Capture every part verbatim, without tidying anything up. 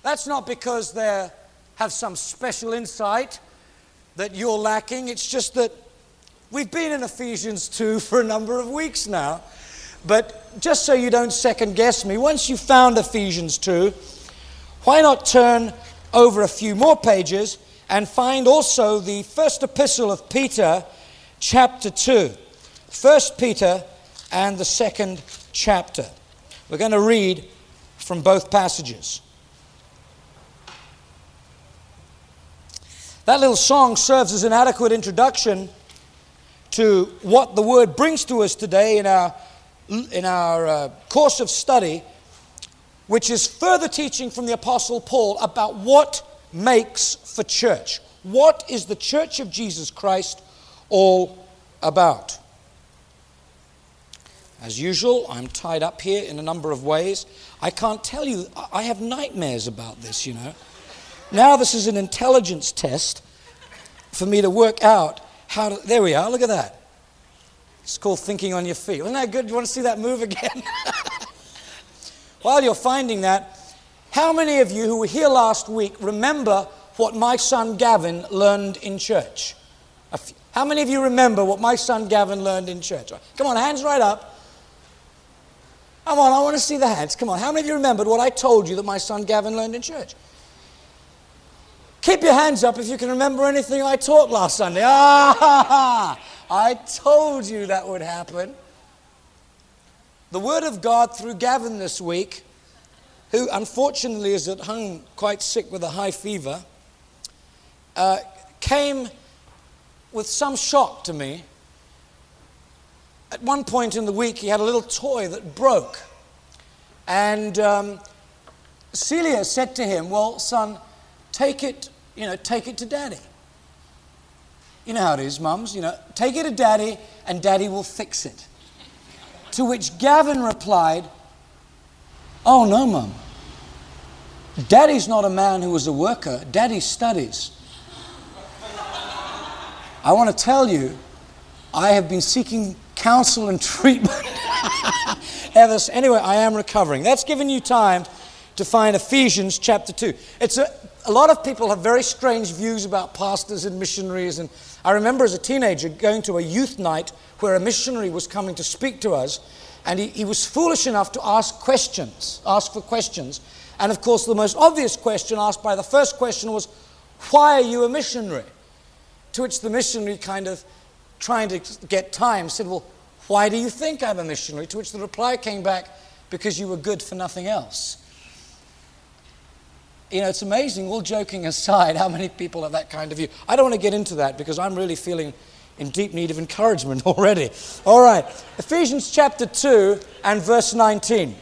That's not because they have some special insight that you're lacking. It's just that we've been in Ephesians two for a number of weeks now. But just so you don't second guess me, once you've found Ephesians two, why not turn over a few more pages and find also the first epistle of Peter, chapter two. First Peter and the second chapter. We're going to read from both passages. That little song serves as an adequate introduction to what the Word brings to us today in our, in our uh, course of study, which is further teaching from the Apostle Paul about what makes for church. What is the Church of Jesus Christ all about? As usual, I'm tied up here in a number of ways. I can't tell you, I have nightmares about this, you know. Now this is an intelligence test for me to work out how to, there we are, look at that. It's called thinking on your feet. Isn't that good? You want to see that move again? While you're finding that, how many of you who were here last week remember what my son Gavin learned in church? How many of you remember what my son Gavin learned in church? Come on, hands right up. Come on, I want to see the hands. Come on, how many of you remembered what I told you that my son Gavin learned in church? Keep your hands up if you can remember anything I taught last Sunday. Ah, I told you that would happen. The Word of God through Gavin this week, who unfortunately is at home quite sick with a high fever, uh, came with some shock to me. At one point in the week, he had a little toy that broke. And um, Celia said to him, well, son, take it, you know, take it to Daddy. You know how it is, mums, you know, take it to Daddy and Daddy will fix it. To which Gavin replied, oh, no, Mum. Daddy's not a man who is a worker. Daddy studies. I want to tell you, I have been seeking counsel and treatment. Ever, anyway, I am recovering. That's given you time to find Ephesians chapter two. It's a, a lot of people have very strange views about pastors and missionaries. And I remember as a teenager going to a youth night where a missionary was coming to speak to us. And he, he was foolish enough to ask questions, ask for questions. And of course, the most obvious question asked by the first question was, why are you a missionary? To which the missionary, kind of trying to get time, said, well, why do you think I'm a missionary? To which the reply came back, because you were good for nothing else. You know, it's amazing, all joking aside, how many people have that kind of view. I don't want to get into that because I'm really feeling in deep need of encouragement already. All right, Ephesians chapter two and verse nineteen.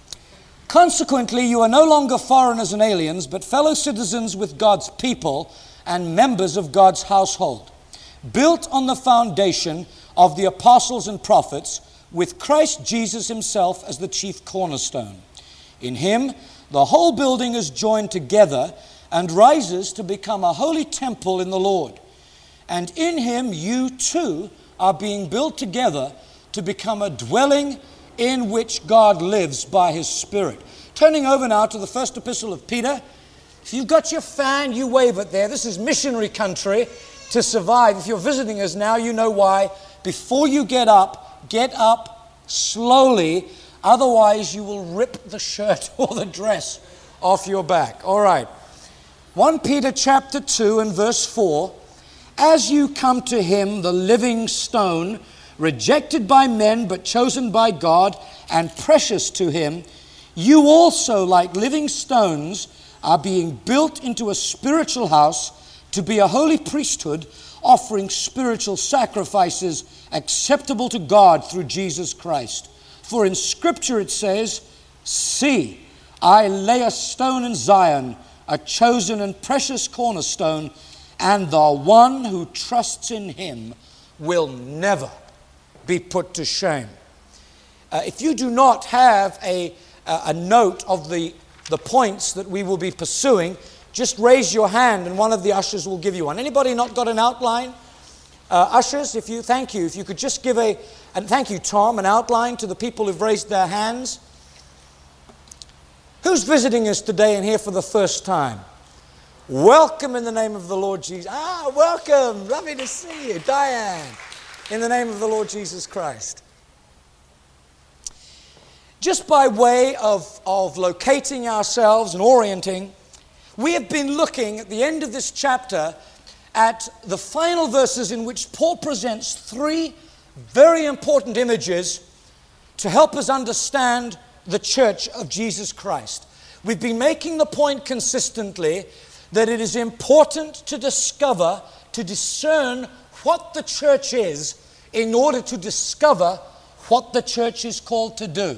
Consequently, you are no longer foreigners and aliens, but fellow citizens with God's people and members of God's household, built on the foundation of the apostles and prophets, with Christ Jesus himself as the chief cornerstone. In him, the whole building is joined together and rises to become a holy temple in the Lord. And in him, you too are being built together to become a dwelling in which God lives by his Spirit. Turning over now to the first epistle of Peter. If you've got your fan, you wave it there. This is missionary country to survive. If you're visiting us now, you know why. Before you get up, get up slowly. Otherwise, you will rip the shirt or the dress off your back. All right. First Peter chapter two and verse four. As you come to him, the living stone, rejected by men but chosen by God and precious to him, you also, like living stones, are being built into a spiritual house to be a holy priesthood, offering spiritual sacrifices acceptable to God through Jesus Christ. For in Scripture it says, see, I lay a stone in Zion, a chosen and precious cornerstone, and the one who trusts in him will never be put to shame. Uh, if you do not have a, a, a note of the, the points that we will be pursuing, just raise your hand and one of the ushers will give you one. Anybody not got an outline? Uh, ushers, if you, thank you. If you could just give a, and thank you, Tom, an outline to the people who've raised their hands. Who's visiting us today and here for the first time? Welcome in the name of the Lord Jesus. Ah, welcome. Lovely to see you. Diane, in the name of the Lord Jesus Christ. Just by way of, of locating ourselves and orienting, we have been looking at the end of this chapter at the final verses in which Paul presents three very important images to help us understand the church of Jesus Christ. We've been making the point consistently that it is important to discover, to discern what the church is in order to discover what the church is called to do.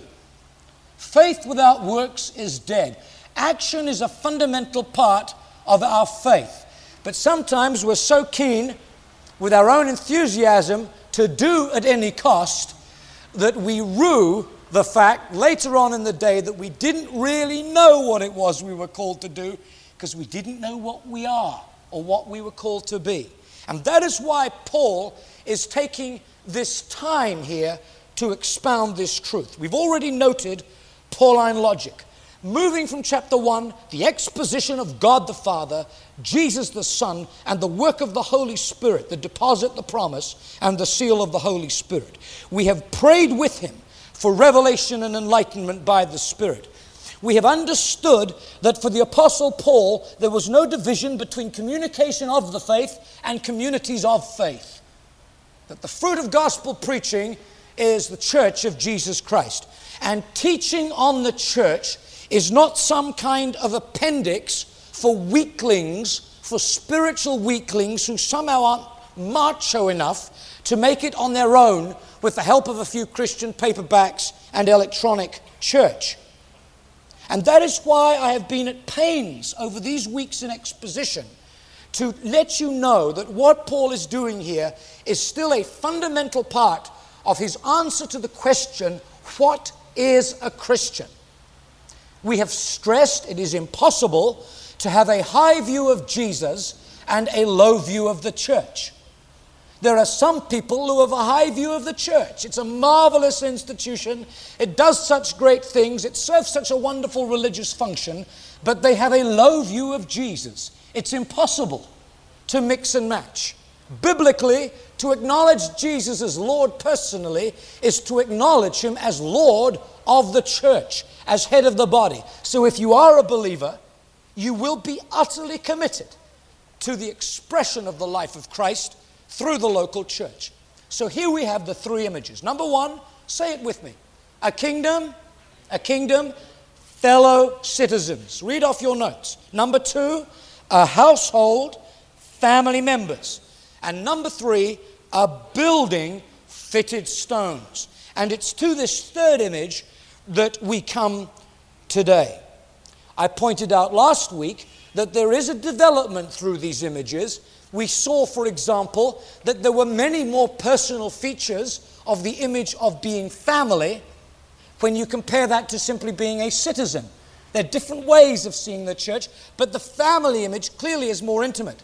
Faith without works is dead. Action is a fundamental part of our faith. But sometimes we're so keen with our own enthusiasm to do at any cost that we rue the fact later on in the day that we didn't really know what it was we were called to do because we didn't know what we are or what we were called to be. And that is why Paul is taking this time here to expound this truth. We've already noted Pauline logic. Moving from chapter one, the exposition of God the Father, Jesus the Son, and the work of the Holy Spirit, the deposit, the promise, and the seal of the Holy Spirit. We have prayed with him for revelation and enlightenment by the Spirit. We have understood that for the Apostle Paul, there was no division between communication of the faith and communities of faith. That the fruit of gospel preaching is the church of Jesus Christ. And teaching on the church is not some kind of appendix for weaklings, for spiritual weaklings who somehow aren't macho enough to make it on their own with the help of a few Christian paperbacks and electronic church. And that is why I have been at pains over these weeks in exposition to let you know that what Paul is doing here is still a fundamental part of his answer to the question, what is a Christian? We have stressed it is impossible to have a high view of Jesus and a low view of the church. There are some people who have a high view of the church. It's a marvelous institution. It does such great things. It serves such a wonderful religious function, but they have a low view of Jesus. It's impossible to mix and match. Biblically, to acknowledge Jesus as Lord personally is to acknowledge him as Lord of the church, as head of the body. So if you are a believer, you will be utterly committed to the expression of the life of Christ through the local church. So here we have the three images. Number one, say it with me. A kingdom, a kingdom, fellow citizens. Read off your notes. Number two, a household, family members. And number three, a building, fitted stones. And it's to this third image that we come today. I pointed out last week that there is a development through these images. We saw, for example, that there were many more personal features of the image of being family when you compare that to simply being a citizen. There are different ways of seeing the church, but the family image clearly is more intimate.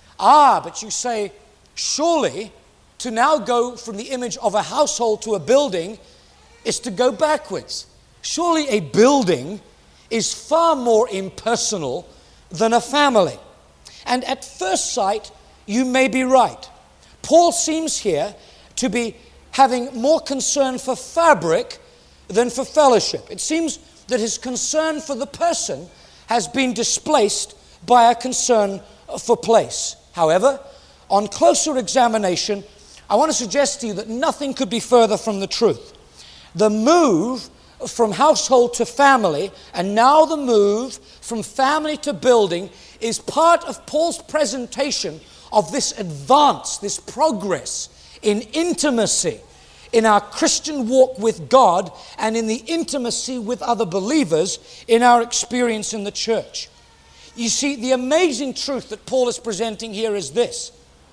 Ah, but you say, surely to now go from the image of a household to a building is to go backwards. Surely a building is far more impersonal than a family. And at first sight, you may be right. Paul seems here to be having more concern for fabric than for fellowship. It seems that his concern for the person has been displaced by a concern for place. However, on closer examination, I want to suggest to you that nothing could be further from the truth. The move from household to family, and now the move from family to building, is part of Paul's presentation of this advance, this progress in intimacy in our Christian walk with God and in the intimacy with other believers in our experience in the church. You see, the amazing truth that Paul is presenting here is this.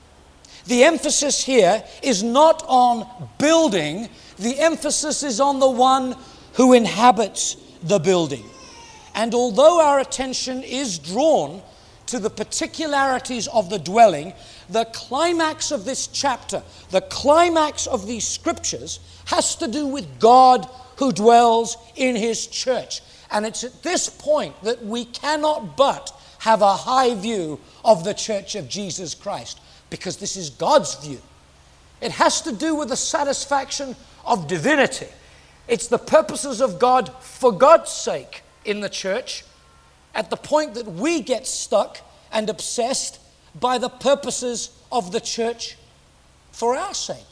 The emphasis here is not on building, the emphasis is on the one who inhabits the building. And although our attention is drawn to the particularities of the dwelling, the climax of this chapter, the climax of these scriptures, has to do with God who dwells in his church. And it's at this point that we cannot but have a high view of the Church of Jesus Christ, because this is God's view. It has to do with the satisfaction of divinity. It's the purposes of God for God's sake in the church, at the point that we get stuck and obsessed by the purposes of the church for our sake.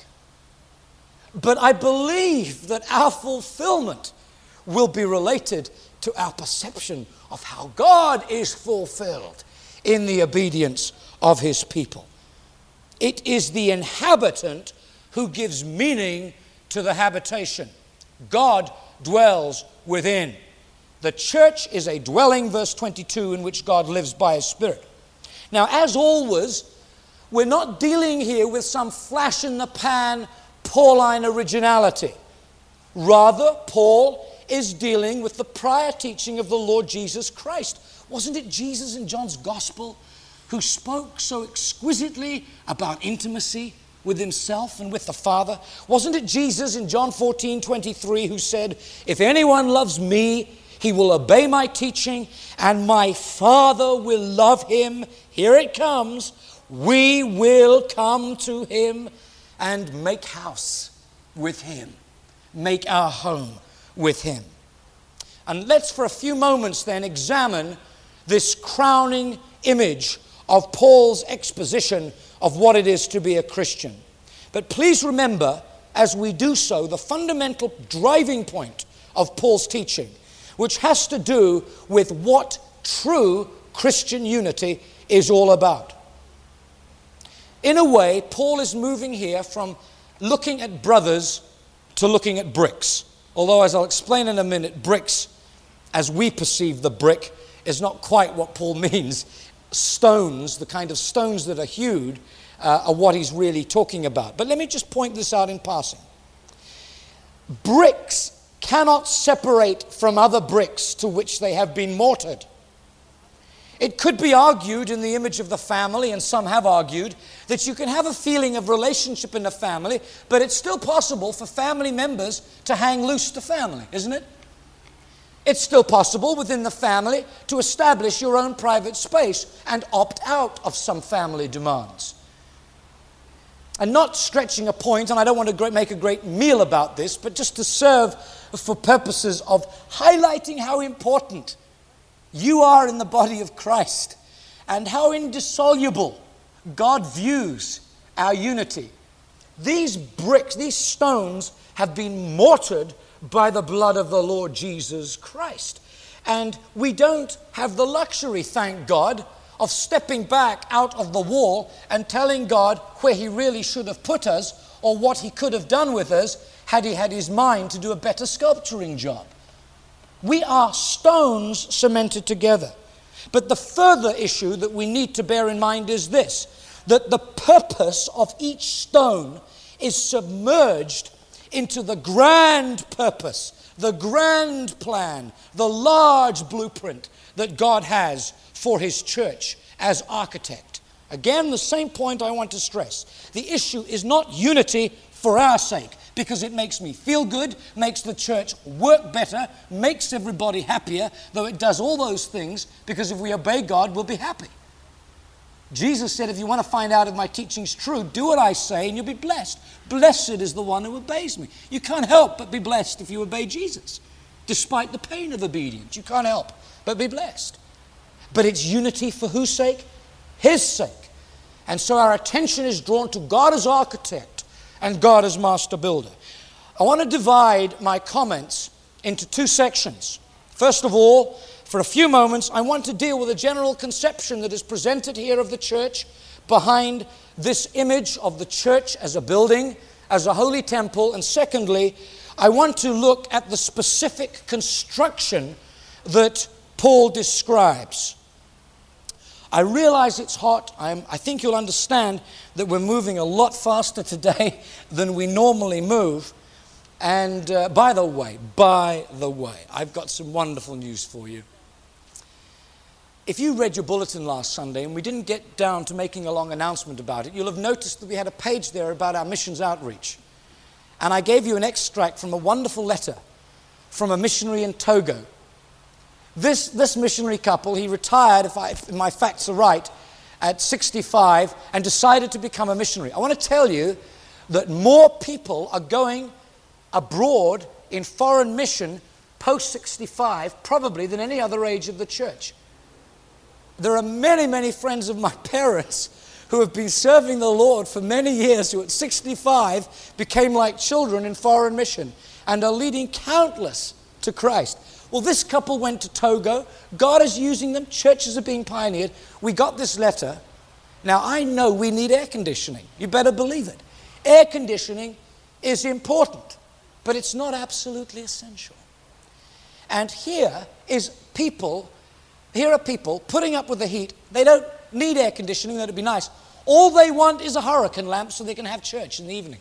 But I believe that our fulfillment will be related to our perception of how God is fulfilled in the obedience of His people. It is the inhabitant who gives meaning to the habitation. God dwells within. The church is a dwelling, verse twenty-two, in which God lives by His Spirit. Now, as always, we're not dealing here with some flash-in-the-pan Pauline originality. Rather, Paul is dealing with the prior teaching of the Lord Jesus Christ. Wasn't it Jesus in John's Gospel who spoke so exquisitely about intimacy with Himself and with the Father? Wasn't it Jesus in John fourteen twenty-three who said, "If anyone loves me, he will obey my teaching, and my Father will love him." Here it comes. We will come to Him and make house with Him. Make our home with Him. And let's for a few moments then examine this crowning image of Paul's exposition of what it is to be a Christian. But please remember, as we do so, the fundamental driving point of Paul's teaching, which has to do with what true Christian unity is all about. In a way, Paul is moving here from looking at brothers to looking at bricks. Although, as I'll explain in a minute, bricks, as we perceive the brick, is not quite what Paul means. Stones, the kind of stones that are hewed, uh, are what he's really talking about. But let me just point this out in passing. Bricks cannot separate from other bricks to which they have been mortared. It could be argued in the image of the family, and some have argued, that you can have a feeling of relationship in a family, but it's still possible for family members to hang loose to family, isn't it? It's still possible within the family to establish your own private space and opt out of some family demands. And not stretching a point, and I don't want to make a great meal about this, but just to serve for purposes of highlighting how important you are in the body of Christ and how indissoluble God views our unity. These bricks, these stones have been mortared by the blood of the Lord Jesus Christ. And we don't have the luxury, thank God, of stepping back out of the wall and telling God where He really should have put us or what He could have done with us had He had His mind to do a better sculpturing job. We are stones cemented together. But the further issue that we need to bear in mind is this, that the purpose of each stone is submerged into the grand purpose, the grand plan, the large blueprint that God has for His church as architect. Again, the same point I want to stress. The issue is not unity for our sake, because it makes me feel good, makes the church work better, makes everybody happier, though it does all those things, because if we obey God, we'll be happy. Jesus said, if you want to find out if my teaching's true, do what I say and you'll be blessed. Blessed is the one who obeys me. You can't help but be blessed if you obey Jesus. Despite the pain of obedience, you can't help but be blessed. But it's unity for whose sake? His sake. And so our attention is drawn to God as architect and God as master builder. I want to divide my comments into two sections. First of all, for a few moments, I want to deal with a general conception that is presented here of the church behind this image of the church as a building, as a holy temple. And secondly, I want to look at the specific construction that Paul describes. I realize it's hot. I'm, I think you'll understand that we're moving a lot faster today than we normally move. And uh, by the way, by the way, I've got some wonderful news for you. If you read your bulletin last Sunday, and we didn't get down to making a long announcement about it, you'll have noticed that we had a page there about our missions outreach. And I gave you an extract from a wonderful letter from a missionary in Togo This, this missionary couple, he retired, if, I, if my facts are right, at sixty-five and decided to become a missionary. I want to tell you that more people are going abroad in foreign mission post sixty-five probably than any other age of the church. There are many, many friends of my parents who have been serving the Lord for many years who at sixty-five became like children in foreign mission and are leading countless to Christ. Well, this couple went to Togo. God is using them. Churches are being pioneered. We got this letter. Now, I know we need air conditioning. You better believe it. Air conditioning is important, but it's not absolutely essential. And here is people, here are people putting up with the heat. They don't need air conditioning. That'd be nice. All they want is a hurricane lamp so they can have church in the evening.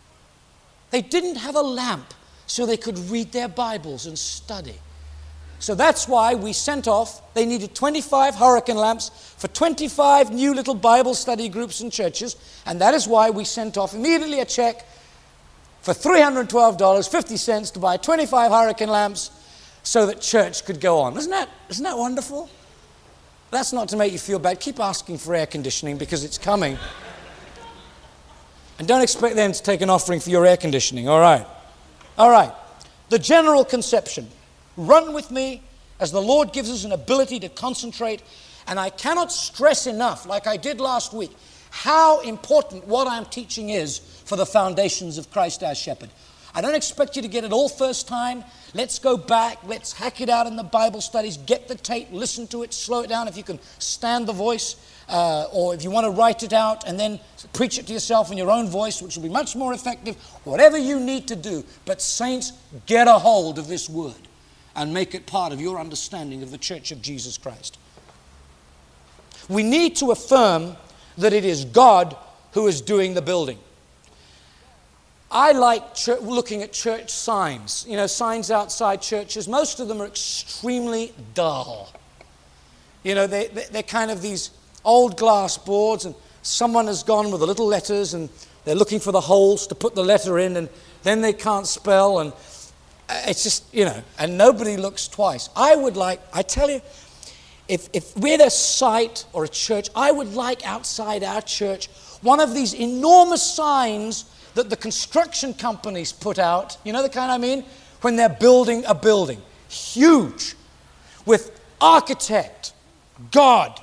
They didn't have a lamp so they could read their Bibles and study. So that's why we sent off, they needed twenty-five hurricane lamps for twenty-five new little Bible study groups and churches, and that is why we sent off immediately a check for three hundred twelve dollars and fifty cents to buy twenty-five hurricane lamps so that church could go on. Isn't that, isn't that wonderful? That's not to make you feel bad. Keep asking for air conditioning because it's coming. And don't expect them to take an offering for your air conditioning, all right? All right. The general conception. Run with me as the Lord gives us an ability to concentrate. And I cannot stress enough, like I did last week, how important what I'm teaching is for the foundations of Christ our Shepherd. I don't expect you to get it all first time. Let's go back. Let's hack it out in the Bible studies. Get the tape, listen to it, slow it down if you can stand the voice. Uh, or if you want to write it out and then preach it to yourself in your own voice, which will be much more effective. Whatever you need to do. But saints, get a hold of this word and make it part of your understanding of the Church of Jesus Christ. We need to affirm that it is God who is doing the building. I like church, looking at church signs, you know, signs outside churches. Most of them are extremely dull. You know, they, they, they're kind of these old glass boards, and someone has gone with the little letters, and they're looking for the holes to put the letter in, and then they can't spell, and it's just, you know, and nobody looks twice. I would like, I tell you, if, if we're a site or a church, I would like outside our church one of these enormous signs that the construction companies put out, you know the kind I mean, when they're building a building. Huge, with architect, God,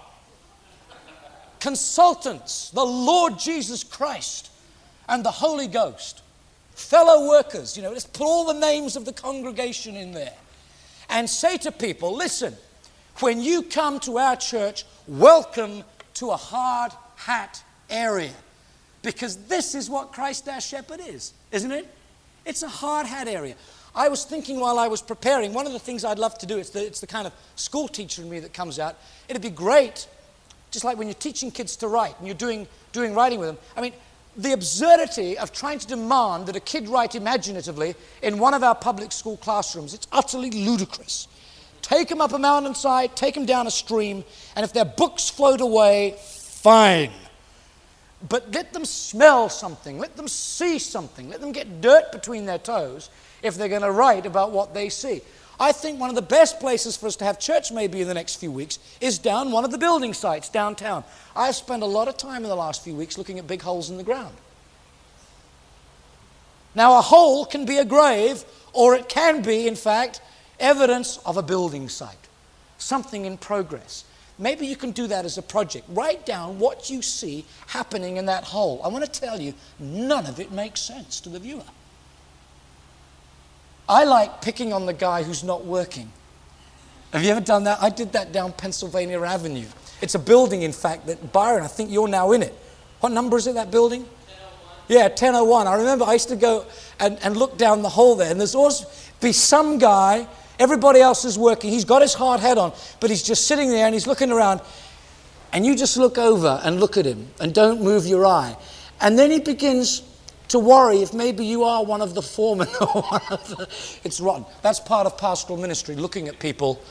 consultants, the Lord Jesus Christ, and the Holy Ghost. Fellow workers, you know, let's put all the names of the congregation in there and say to people, listen, when you come to our church, welcome to a hard hat area, because this is what Christ our Shepherd is, isn't it? It's a hard hat area. I was thinking while I was preparing, one of the things I'd love to do, it's the, it's the kind of school teacher in me that comes out. It'd be great, just like when you're teaching kids to write and you're doing, doing writing with them. I mean, the absurdity of trying to demand that a kid write imaginatively in one of our public school classrooms, it's utterly ludicrous. Take them up a mountainside, take them down a stream, and if their books float away, fine. But let them smell something, let them see something, let them get dirt between their toes if they're going to write about what they see. I think one of the best places for us to have church maybe in the next few weeks is down one of the building sites downtown. I've spent a lot of time in the last few weeks looking at big holes in the ground. Now, a hole can be a grave, or it can be, in fact, evidence of a building site, something in progress. Maybe you can do that as a project. Write down what you see happening in that hole. I want to tell you, none of it makes sense to the viewer. I like picking on the guy who's not working. Have you ever done that? I did that down Pennsylvania Avenue. It's a building, in fact, that Byron, I think you're now in it. What number is it, that building? Yeah, ten oh one. I remember I used to go and, and look down the hole there, and there's always be some guy, everybody else is working, he's got his hard hat on, but he's just sitting there and he's looking around, and you just look over and look at him and don't move your eye. And then he begins to worry if maybe you are one of the foremen or one of the... It's rotten. That's part of pastoral ministry, looking at people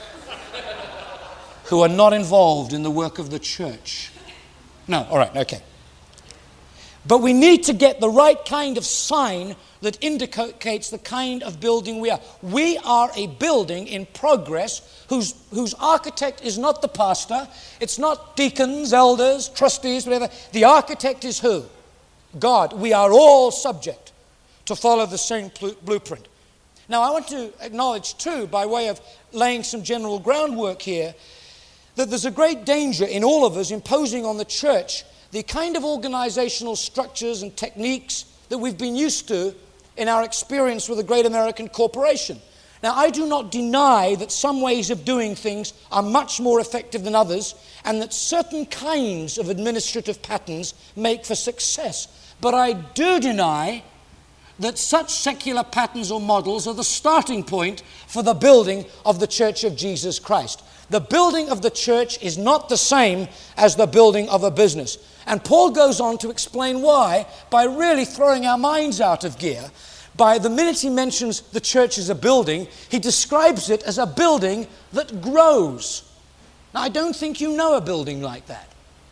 who are not involved in the work of the church. No, all right, okay. But we need to get the right kind of sign that indicates the kind of building we are. We are a building in progress whose, whose architect is not the pastor. It's not deacons, elders, trustees, whatever. The architect is who? God. We are all subject to follow the same blueprint. Now, I want to acknowledge too, by way of laying some general groundwork here, that there's a great danger in all of us imposing on the church the kind of organizational structures and techniques that we've been used to in our experience with a great American corporation. Now, I do not deny that some ways of doing things are much more effective than others, and that certain kinds of administrative patterns make for success. But I do deny that such secular patterns or models are the starting point for the building of the Church of Jesus Christ. The building of the church is not the same as the building of a business. And Paul goes on to explain why by really throwing our minds out of gear. By the minute he mentions the church as a building, he describes it as a building that grows. Now, I don't think you know a building like that.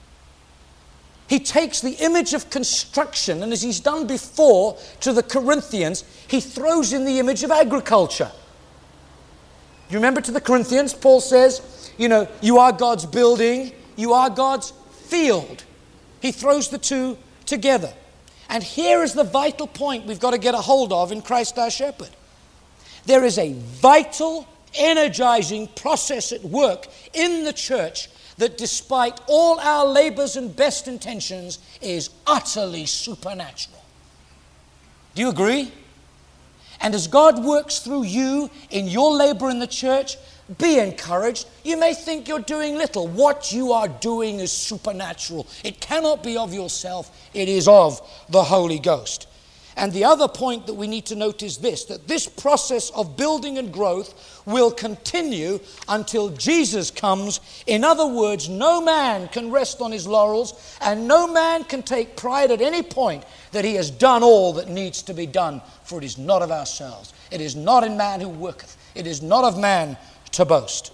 He takes the image of construction, and as he's done before to the Corinthians, he throws in the image of agriculture. You remember to the Corinthians, Paul says, you know, you are God's building, you are God's field. He throws the two together. And here is the vital point we've got to get a hold of in Christ our Shepherd. There is a vital, energizing process at work in the church that, despite all our labors and best intentions, is utterly supernatural. Do you agree? And as God works through you in your labor in the church, be encouraged. You may think you're doing little. What you are doing is supernatural. It cannot be of yourself. It is of the Holy Ghost. And the other point that we need to note is this, that this process of building and growth will continue until Jesus comes. In other words, no man can rest on his laurels, and no man can take pride at any point that he has done all that needs to be done, for it is not of ourselves. It is not in man who worketh. It is not of man to boast.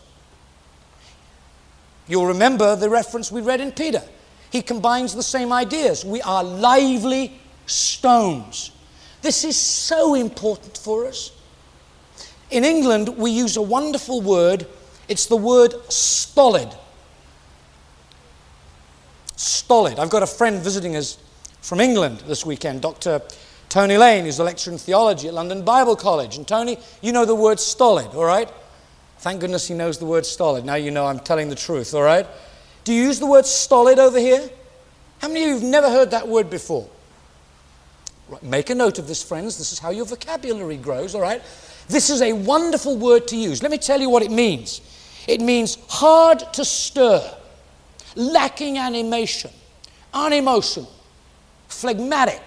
You'll remember the reference we read in Peter. He combines the same ideas. We are lively stones. This is so important for us. In England, we use a wonderful word. It's the word stolid. Stolid. I've got a friend visiting us from England this weekend, Doctor Tony Lane, who's a lecturer in theology at London Bible College. And Tony, you know the word stolid, all right? Thank goodness he knows the word stolid. Now you know I'm telling the truth, all right? Do you use the word stolid over here? How many of you have never heard that word before? Right, make a note of this, friends. This is how your vocabulary grows, all right? This is a wonderful word to use. Let me tell you what it means. It means hard to stir, lacking animation, unemotional, phlegmatic,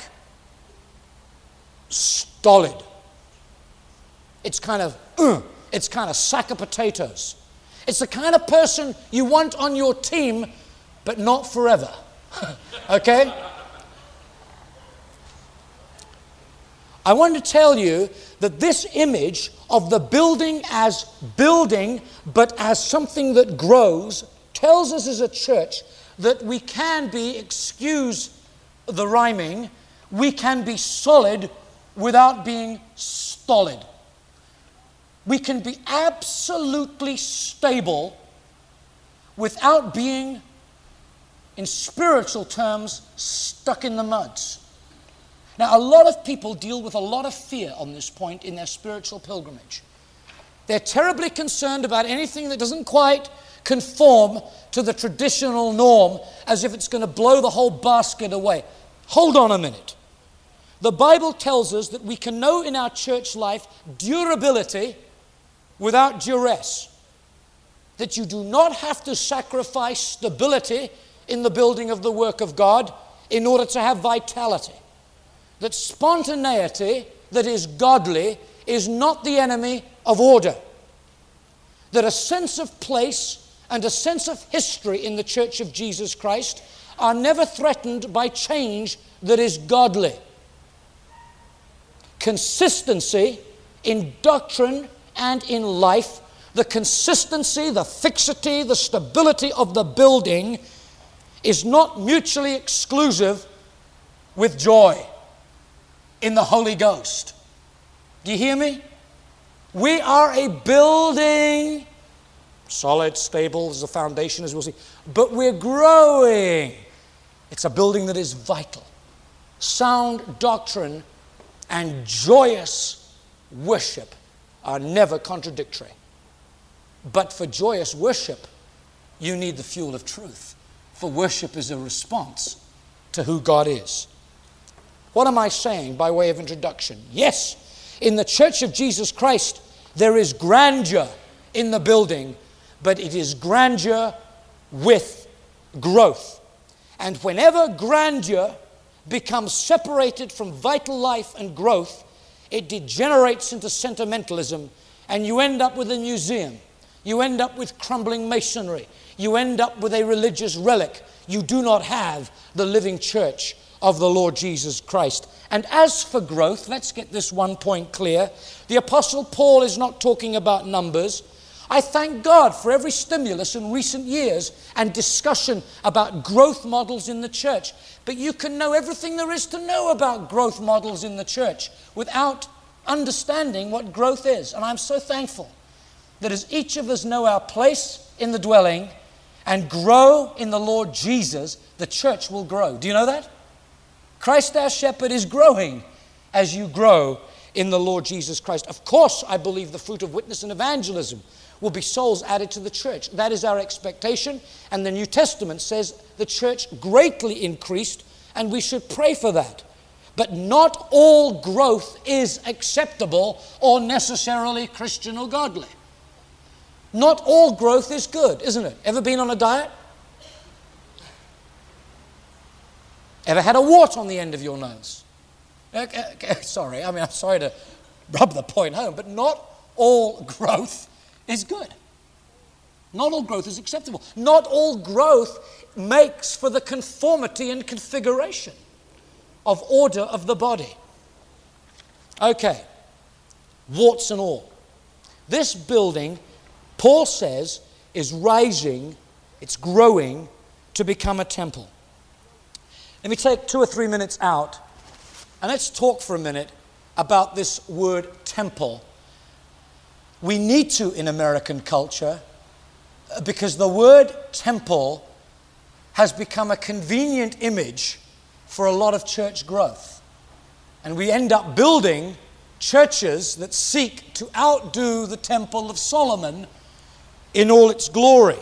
stolid. It's kind of, uh, it's kind of sack of potatoes. It's the kind of person you want on your team, but not forever. Okay? I want to tell you that this image of the building as building, but as something that grows, tells us as a church that we can be, excuse the rhyming, we can be solid without being stolid. We can be absolutely stable without being, in spiritual terms, stuck in the muds. Now, a lot of people deal with a lot of fear on this point in their spiritual pilgrimage. They're terribly concerned about anything that doesn't quite conform to the traditional norm, as if it's going to blow the whole basket away. Hold on a minute. The Bible tells us that we can know in our church life durability without duress. That you do not have to sacrifice stability in the building of the work of God in order to have vitality. That spontaneity that is godly is not the enemy of order. That a sense of place and a sense of history in the Church of Jesus Christ are never threatened by change that is godly. Consistency in doctrine and in life, the consistency, the fixity, the stability of the building is not mutually exclusive with joy in the Holy Ghost. Do you hear me? We are a building, solid, stable as a foundation, as we'll see, but we're growing. It's a building that is vital. Sound doctrine and joyous worship are never contradictory. But for joyous worship, you need the fuel of truth. For worship is a response to who God is. What am I saying by way of introduction? Yes, in the Church of Jesus Christ, there is grandeur in the building, but it is grandeur with growth. And whenever grandeur becomes separated from vital life and growth, it degenerates into sentimentalism, and you end up with a museum. You end up with crumbling masonry. You end up with a religious relic. You do not have the living church of the Lord Jesus Christ. And as for growth, let's get this one point clear. The Apostle Paul is not talking about numbers. I thank God for every stimulus in recent years and discussion about growth models in the church. But you can know everything there is to know about growth models in the church without understanding what growth is. And I'm so thankful that as each of us know our place in the dwelling and grow in the Lord Jesus, the church will grow. Do you know that? Christ our shepherd is growing as you grow in the Lord Jesus Christ. Of course, I believe the fruit of witness and evangelism will be souls added to the church. That is our expectation. And the New Testament says the church greatly increased, and we should pray for that. But not all growth is acceptable or necessarily Christian or godly. Not all growth is good, isn't it? Ever been on a diet? Ever had a wart on the end of your nose? Okay, okay, sorry, I mean, I'm sorry to rub the point home, but not all growth is good. Not all growth is acceptable. Not all growth makes for the conformity and configuration of order of the body. Okay, warts and all. This building, Paul says, is rising, it's growing to become a temple. Let me take two or three minutes out and let's talk for a minute about this word temple. We need to in American culture because the word temple has become a convenient image for a lot of church growth. And we end up building churches that seek to outdo the Temple of Solomon in all its glory.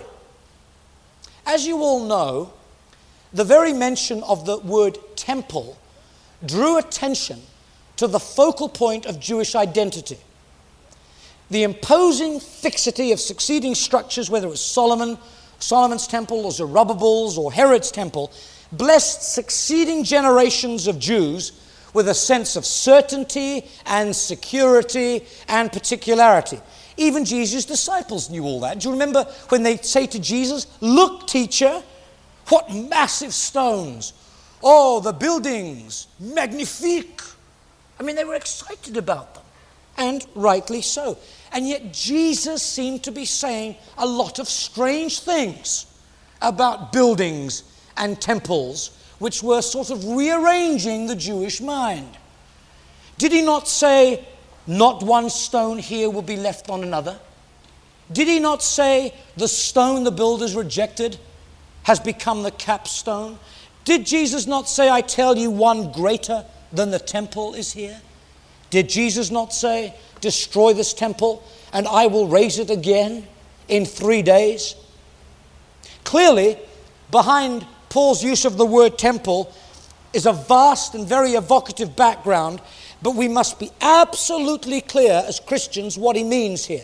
As you all know, the very mention of the word temple drew attention to the focal point of Jewish identity. The imposing fixity of succeeding structures, whether it was Solomon, Solomon's temple or Zerubbabel's or Herod's temple, blessed succeeding generations of Jews with a sense of certainty and security and particularity. Even Jesus' disciples knew all that. Do you remember when they say to Jesus, "Look, teacher, what massive stones. Oh, the buildings, magnifique." I mean, they were excited about them, and rightly so. And yet Jesus seemed to be saying a lot of strange things about buildings and temples, which were sort of rearranging the Jewish mind. Did he not say, "Not one stone here will be left on another"? Did he not say, "The stone the builders rejected has become the capstone"? Did Jesus not say, "I tell you, one greater than the temple is here"? Did Jesus not say, "Destroy this temple and I will raise it again in three days"? Clearly, behind Paul's use of the word temple is a vast and very evocative background, but we must be absolutely clear as Christians what he means here.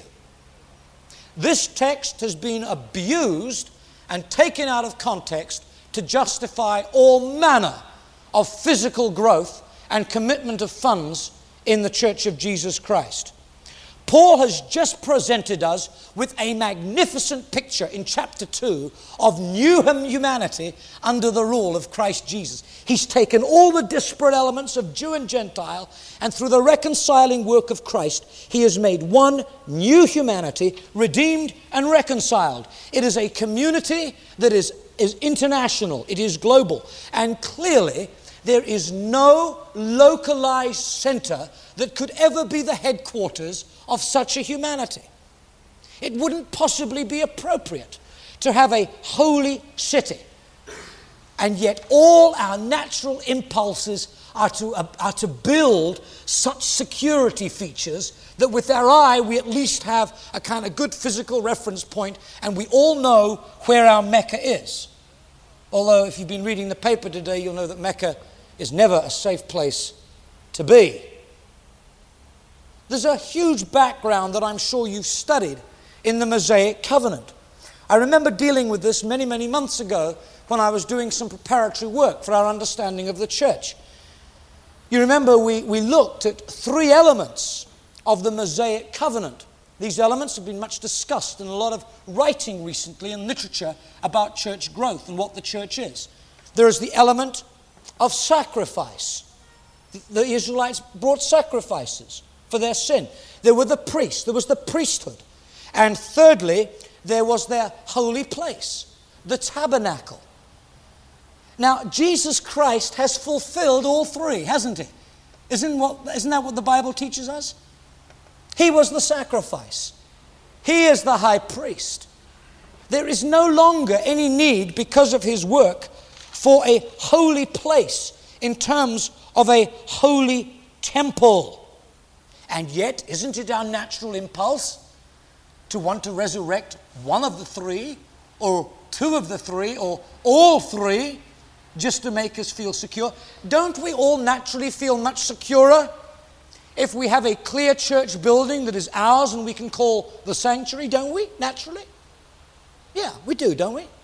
This text has been abused and taken out of context to justify all manner of physical growth and commitment of funds in the Church of Jesus Christ. Paul has just presented us with a magnificent picture in chapter two of new humanity under the rule of Christ Jesus. He's taken all the disparate elements of Jew and Gentile, and through the reconciling work of Christ, he has made one new humanity, redeemed and reconciled. It is a community that is, is international, it is global, and clearly there is no localized center that could ever be the headquarters of such a humanity. It wouldn't possibly be appropriate to have a holy city. And yet all our natural impulses are to, uh, are to build such security features that with our eye we at least have a kind of good physical reference point and we all know where our Mecca is. Although if you've been reading the paper today, you'll know that Mecca is never a safe place to be. There's a huge background that I'm sure you've studied in the Mosaic Covenant. I remember dealing with this many, many months ago when I was doing some preparatory work for our understanding of the church. You remember we, we looked at three elements of the Mosaic Covenant. These elements have been much discussed in a lot of writing recently and literature about church growth and what the church is. There is the element of sacrifice. The Israelites brought sacrifices for their sin. There were the priests. There was the priesthood. And thirdly, there was their holy place, the tabernacle. Now, Jesus Christ has fulfilled all three, hasn't he? Isn't, what, isn't that what the Bible teaches us? He was the sacrifice. He is the high priest. There is no longer any need, because of his work, for a holy place in terms of a holy temple. And yet, isn't it our natural impulse to want to resurrect one of the three, or two of the three, or all three, just to make us feel secure? Don't we all naturally feel much securer if we have a clear church building that is ours and we can call the sanctuary, don't we, naturally? Yeah, we do, don't we?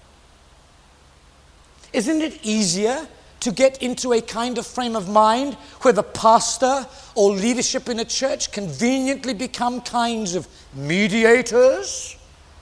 Isn't it easier to get into a kind of frame of mind where the pastor or leadership in a church conveniently become kinds of mediators?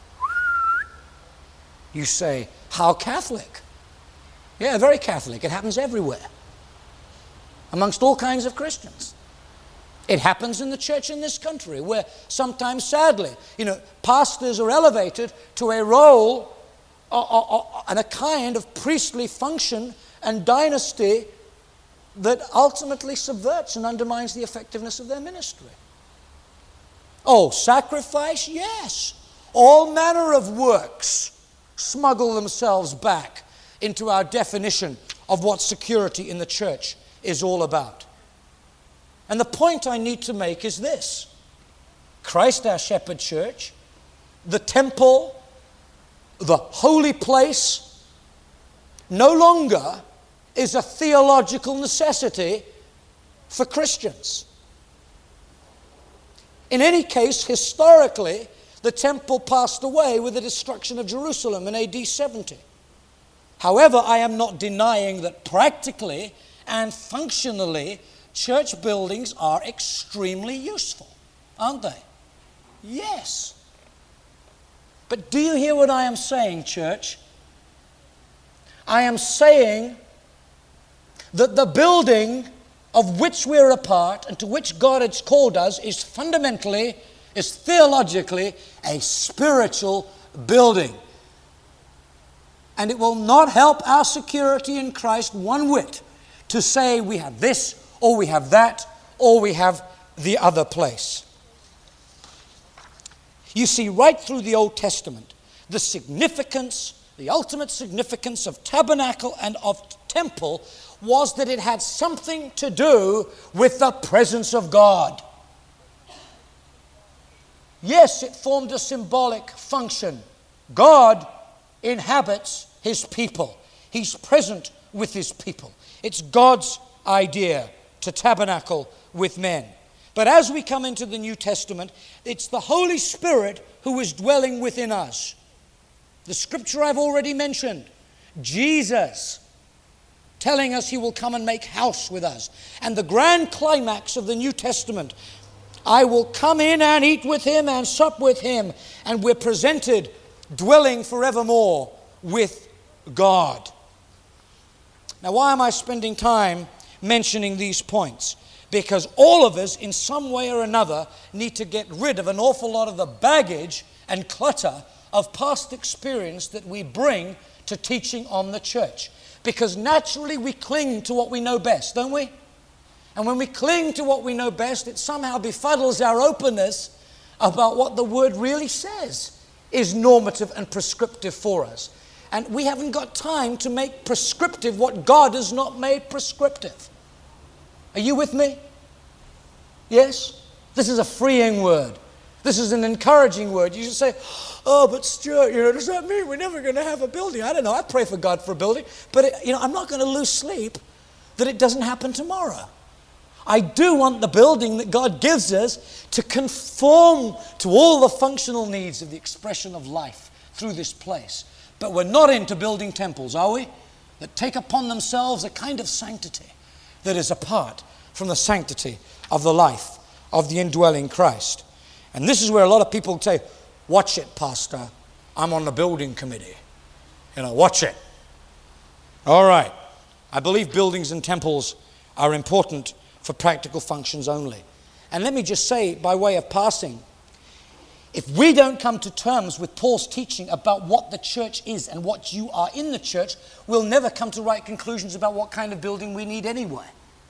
You say, how Catholic? Yeah, very Catholic. It happens everywhere, amongst all kinds of Christians. It happens in the church in this country, where sometimes, sadly, you know, pastors are elevated to a role or, or, or, and a kind of priestly function and dynasty that ultimately subverts and undermines the effectiveness of their ministry. Oh, sacrifice? Yes. All manner of works smuggle themselves back into our definition of what security in the church is all about. And the point I need to make is this: Christ, our shepherd church, the temple, the holy place, no longer is a theological necessity for Christians. In any case, historically, the temple passed away with the destruction of Jerusalem in A D seventy. However, I am not denying that practically and functionally, church buildings are extremely useful, aren't they? Yes. But do you hear what I am saying, church? I am saying that the building of which we're a part and to which God has called us is fundamentally, is theologically a spiritual building. And it will not help our security in Christ one whit to say we have this, or we have that, or we have the other place. You see, right through the Old Testament, the significance, the ultimate significance of tabernacle and of temple was that it had something to do with the presence of God. Yes, it formed a symbolic function. God inhabits his people. He's present with his people. It's God's idea to tabernacle with men. But as we come into the New Testament, it's the Holy Spirit who is dwelling within us. The scripture I've already mentioned, Jesus telling us he will come and make house with us. And the grand climax of the New Testament, I will come in and eat with him and sup with him. And we're presented dwelling forevermore with God. Now, why am I spending time mentioning these points? Because all of us, in some way or another, need to get rid of an awful lot of the baggage and clutter of past experience that we bring to teaching on the church. Because naturally we cling to what we know best, don't we? And when we cling to what we know best, it somehow befuddles our openness about what the Word really says is normative and prescriptive for us. And we haven't got time to make prescriptive what God has not made prescriptive. Are you with me? Yes? This is a freeing word. This is an encouraging word. You should say, oh, but Stuart, you know, does that mean we're never going to have a building? I don't know. I pray for God for a building. But, it, you know, I'm not going to lose sleep that it doesn't happen tomorrow. I do want the building that God gives us to conform to all the functional needs of the expression of life through this place. But we're not into building temples, are we? That take upon themselves a kind of sanctity that is apart from the sanctity of the life of the indwelling Christ. And this is where a lot of people say, watch it, Pastor. I'm on the building committee. You know, watch it. All right. I believe buildings and temples are important for practical functions only. And let me just say, by way of passing, if we don't come to terms with Paul's teaching about what the church is and what you are in the church, we'll never come to right conclusions about what kind of building we need anyway.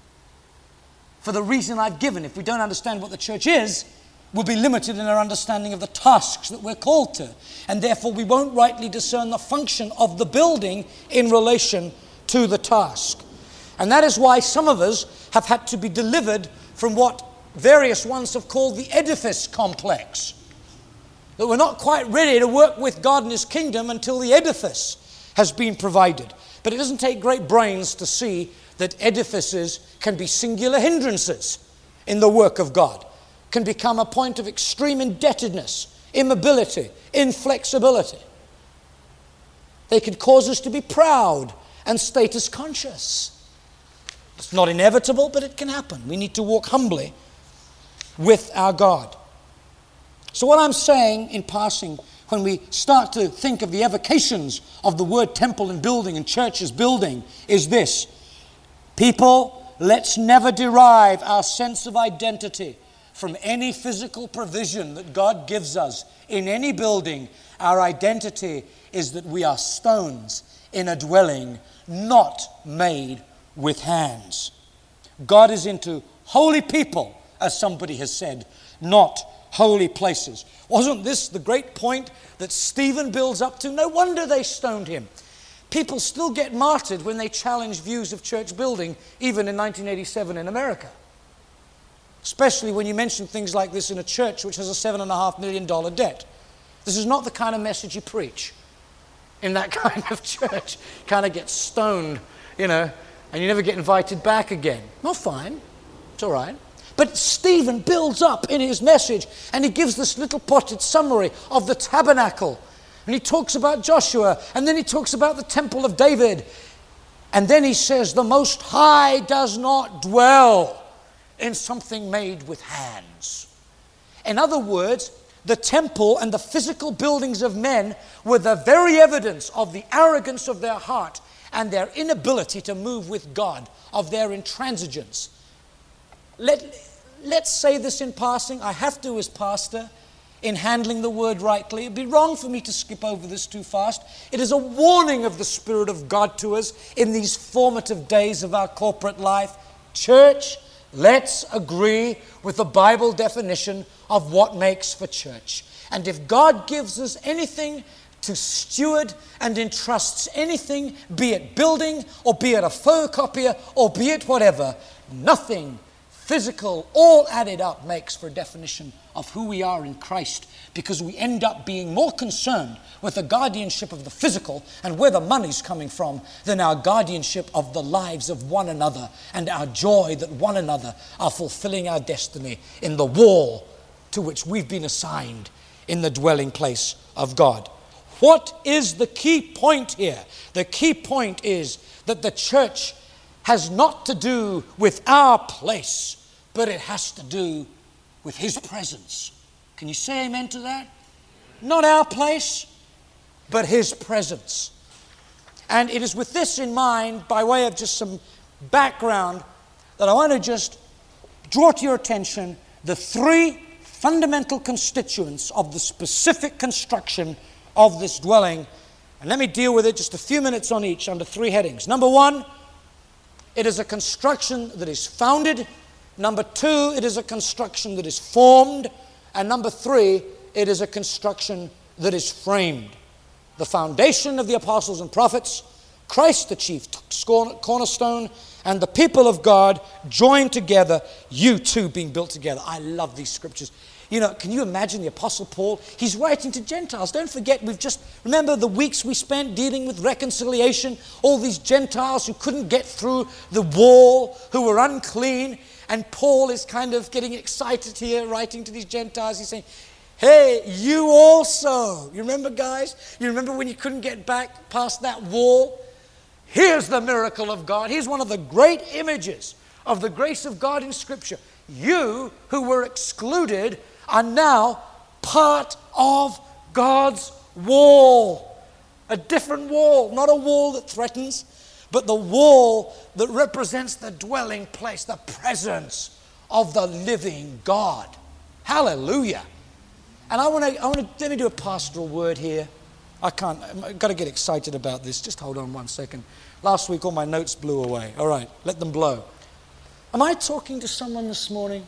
For the reason I've given, if we don't understand what the church is, we'll be limited in our understanding of the tasks that we're called to. And therefore we won't rightly discern the function of the building in relation to the task. And that is why some of us have had to be delivered from what various ones have called the edifice complex. That we're not quite ready to work with God and His kingdom until the edifice has been provided. But it doesn't take great brains to see that edifices can be singular hindrances in the work of God, can become a point of extreme indebtedness, immobility, inflexibility. They can cause us to be proud and status conscious. It's not inevitable, but it can happen. We need to walk humbly with our God. So what I'm saying in passing, when we start to think of the evocations of the word temple and building and churches building, is this. People, let's never derive our sense of identity from any physical provision that God gives us in any building. Our identity is that we are stones in a dwelling not made with hands. God is into holy people, as somebody has said, not holy places. Wasn't this the great point that Stephen builds up to? No wonder they stoned him. People still get martyred when they challenge views of church building, even in nineteen eighty-seven in America. Especially when you mention things like this in a church which has a seven and a half million dollar debt. This is not the kind of message you preach in that kind of church. You kind of get stoned, you know, and you never get invited back again. Not fine. It's all right. But Stephen builds up in his message, and he gives this little potted summary of the tabernacle. And he talks about Joshua, and then he talks about the temple of David. And then he says, the Most High does not dwell in something made with hands. In other words, the temple and the physical buildings of men were the very evidence of the arrogance of their heart and their inability to move with God, of their intransigence. Let, let's say this in passing. I have to as pastor in handling the word rightly. It'd be wrong for me to skip over this too fast. It is a warning of the Spirit of God to us in these formative days of our corporate life. Church, let's agree with the Bible definition of what makes for church. And if God gives us anything to steward and entrusts anything, be it building or be it a photocopier or be it whatever, nothing physical, all added up, makes for a definition of who we are in Christ, because we end up being more concerned with the guardianship of the physical and where the money's coming from than our guardianship of the lives of one another and our joy that one another are fulfilling our destiny in the wall to which we've been assigned in the dwelling place of God. What is the key point here? The key point is that the church has not to do with our place, but it has to do with His presence. Can you say amen to that? Not our place, but His presence. And it is with this in mind, by way of just some background, that I want to just draw to your attention the three fundamental constituents of the specific construction of this dwelling And let me deal with it just a few minutes on each under three headings. Number one, it is a construction that is founded. Number two, it is a construction that is formed. And number three, it is a construction that is framed. The foundation of the apostles and prophets, Christ the chief cornerstone, and the people of God joined together, you two being built together. I love these scriptures. You know, can you imagine the Apostle Paul? He's writing to Gentiles. Don't forget, we've just, remember the weeks we spent dealing with reconciliation? All these Gentiles who couldn't get through the wall, who were unclean. And Paul is kind of getting excited here, writing to these Gentiles. He's saying, hey, you also. You remember, guys? You remember when you couldn't get back past that wall? Here's the miracle of God. Here's one of the great images of the grace of God in Scripture. You who were excluded are now part of God's wall. A different wall, not a wall that threatens, but the wall that represents the dwelling place, the presence of the living God. Hallelujah. And I want to, I want to, let me do a pastoral word here. I can't, I've got to get excited about this. Just hold on one second. Last week all my notes blew away. All right, let them blow. Am I talking to someone this morning?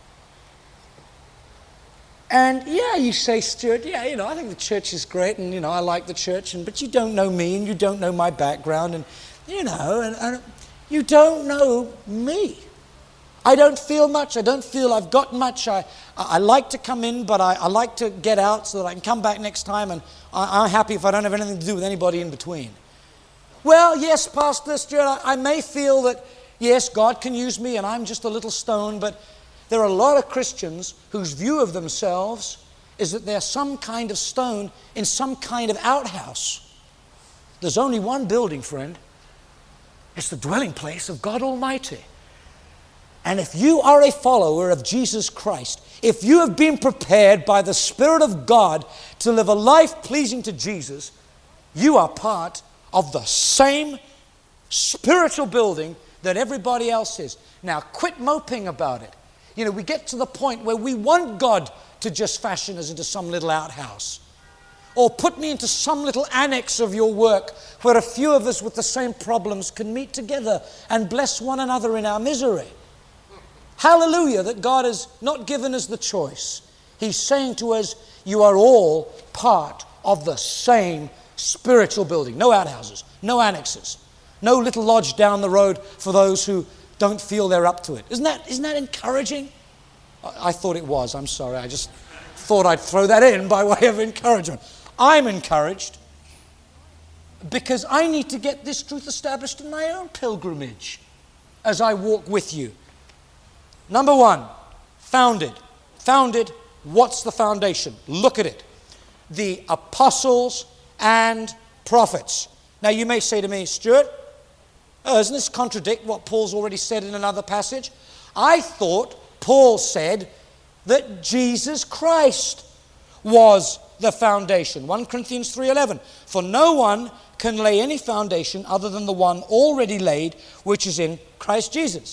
And yeah, you say, Stuart, yeah, you know, I think the church is great, and, you know, I like the church, and but you don't know me, and you don't know my background, and, you know, and, and you don't know me. I don't feel much. I don't feel I've got much. I, I like to come in, but I, I like to get out so that I can come back next time, and I, I'm happy if I don't have anything to do with anybody in between. Well, yes, Pastor Stuart, I, I may feel that, yes, God can use me, and I'm just a little stone, but there are a lot of Christians whose view of themselves is that they're some kind of stone in some kind of outhouse. There's only one building, friend. It's the dwelling place of God Almighty. And if you are a follower of Jesus Christ, if you have been prepared by the Spirit of God to live a life pleasing to Jesus, you are part of the same spiritual building that everybody else is. Now, quit moping about it. You know, we get to the point where we want God to just fashion us into some little outhouse. Or put me into some little annex of your work where a few of us with the same problems can meet together and bless one another in our misery. Hallelujah that God has not given us the choice. He's saying to us, you are all part of the same spiritual building. No outhouses, no annexes, no little lodge down the road for those who don't feel they're up to it. Isn't that, isn't that encouraging? I, I thought it was. I'm sorry. I just thought I'd throw that in by way of encouragement. I'm encouraged because I need to get this truth established in my own pilgrimage as I walk with you. Number one, founded. Founded, what's the foundation? Look at it. The apostles and prophets. Now you may say to me, Stuart, oh, doesn't this contradict what Paul's already said in another passage? I thought Paul said that Jesus Christ was the foundation. First Corinthians three eleven. For no one can lay any foundation other than the one already laid, which is in Christ Jesus.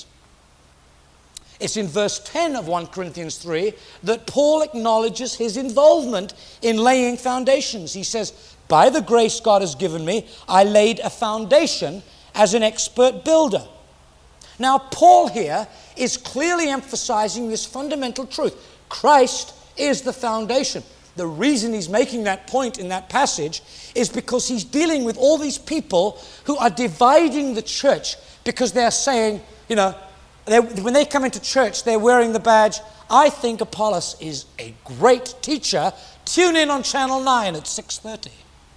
It's in verse ten of First Corinthians three that Paul acknowledges his involvement in laying foundations. He says, by the grace God has given me, I laid a foundation as an expert builder. Now, Paul here is clearly emphasizing this fundamental truth. Christ is the foundation. The reason he's making that point in that passage is because he's dealing with all these people who are dividing the church because they're saying, you know, when they come into church, they're wearing the badge, I think Apollos is a great teacher. Tune in on Channel nine at six thirty.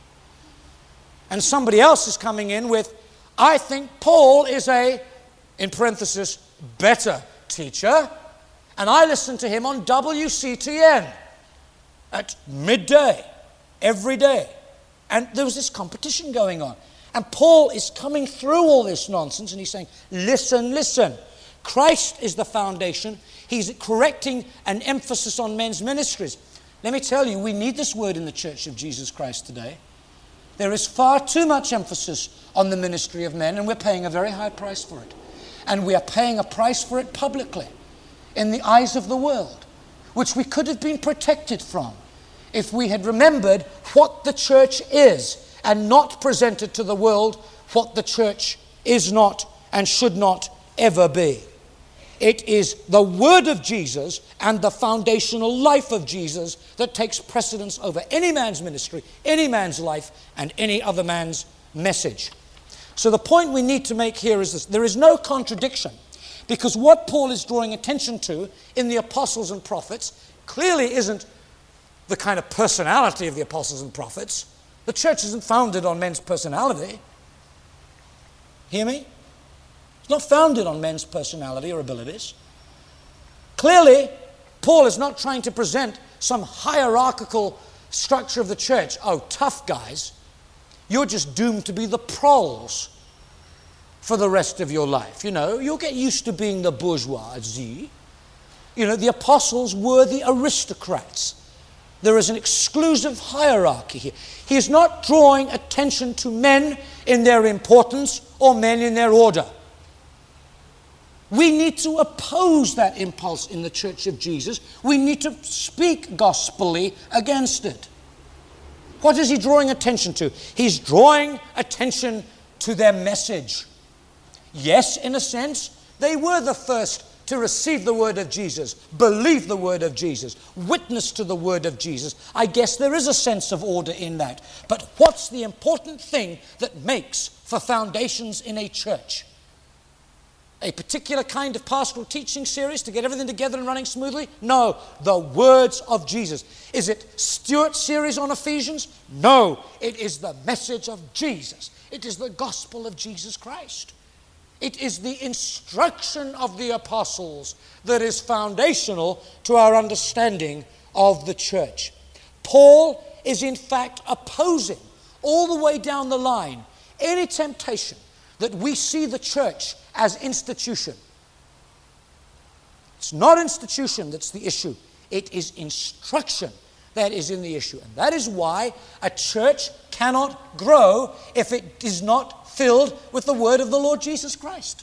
And somebody else is coming in with, I think Paul is a, in parenthesis, better teacher, and I listen to him on W C T N at midday, every day. And there was this competition going on. And Paul is coming through all this nonsense, and he's saying, listen, listen. Christ is the foundation. He's correcting an emphasis on men's ministries. Let me tell you, we need this word in the Church of Jesus Christ today. There is far too much emphasis on the ministry of men, and we're paying a very high price for it. And we are paying a price for it publicly in the eyes of the world, which we could have been protected from if we had remembered what the church is and not presented to the world what the church is not and should not ever be. It is the word of Jesus and the foundational life of Jesus that takes precedence over any man's ministry, any man's life, and any other man's message. So the point we need to make here is this: there is no contradiction, because what Paul is drawing attention to in the apostles and prophets clearly isn't the kind of personality of the apostles and prophets. The church isn't founded on men's personality. Hear me? It's not founded on men's personality or abilities. Clearly, Paul is not trying to present some hierarchical structure of the church. Oh, tough guys, you're just doomed to be the proles for the rest of your life. You know, you'll get used to being the bourgeoisie. You know, the apostles were the aristocrats. There is an exclusive hierarchy here. He is not drawing attention to men in their importance or men in their order. We need to oppose that impulse in the Church of Jesus. We need to speak gospelly against it. What is he drawing attention to? He's drawing attention to their message. Yes, in a sense, they were the first to receive the word of Jesus, believe the word of Jesus, witness to the word of Jesus. I guess there is a sense of order in that. But what's the important thing that makes for foundations in a church? A particular kind of pastoral teaching series to get everything together and running smoothly? No, the words of Jesus. Is it Stuart series on Ephesians? No, it is the message of Jesus. It is the gospel of Jesus Christ. It is the instruction of the apostles that is foundational to our understanding of the church. Paul is in fact opposing all the way down the line any temptation that we see the church as institution. It's not institution that's the issue. It is instruction that is in the issue. And that is why a church cannot grow if it is not filled with the word of the Lord Jesus Christ.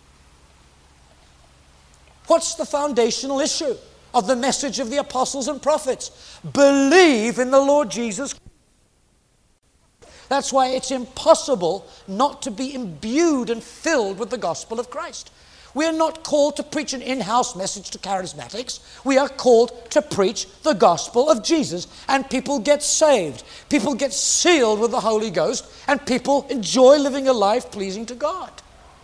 What's the foundational issue of the message of the apostles and prophets? Believe in the Lord Jesus Christ. That's why it's impossible not to be imbued and filled with the gospel of Christ. We are not called to preach an in-house message to charismatics. We are called to preach the gospel of Jesus, and people get saved. People get sealed with the Holy Ghost, and people enjoy living a life pleasing to God.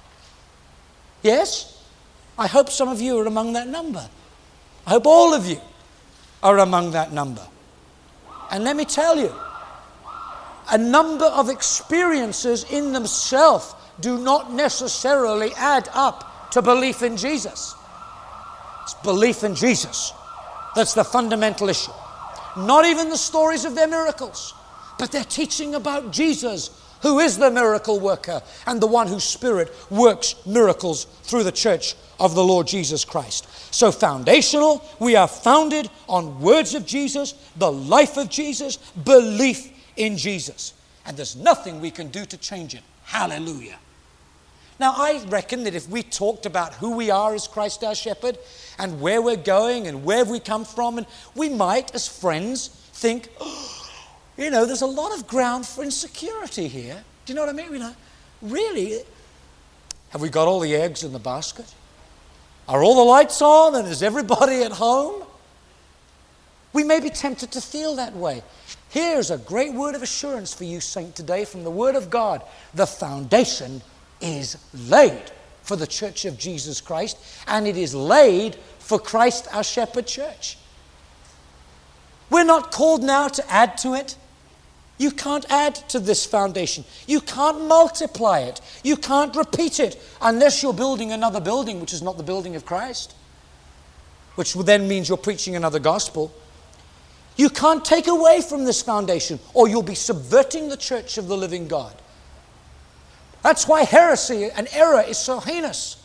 Yes? I hope some of you are among that number. I hope all of you are among that number. And let me tell you, a number of experiences in themselves do not necessarily add up to belief in Jesus. It's belief in Jesus that's the fundamental issue. Not even the stories of their miracles, but they're teaching about Jesus, who is the miracle worker and the one whose Spirit works miracles through the church of the Lord Jesus Christ. So foundational, we are founded on words of Jesus, the life of Jesus, belief in Jesus. And there's nothing we can do to change it. Hallelujah. Now, I reckon that if we talked about who we are as Christ our shepherd and where we're going and where we come from, and we might, as friends, think, oh, you know, there's a lot of ground for insecurity here. Do you know what I mean? You know, really, have we got all the eggs in the basket? Are all the lights on and is everybody at home? We may be tempted to feel that way. Here's a great word of assurance for you, saint, today from the Word of God. The foundation is laid for the church of Jesus Christ, and it is laid for Christ our shepherd church. We're not called now to add to it. You can't add to this foundation. You can't multiply it. You can't repeat it unless you're building another building, which is not the building of Christ, which then means you're preaching another gospel. You can't take away from this foundation, or you'll be subverting the church of the living God. That's why heresy and error is so heinous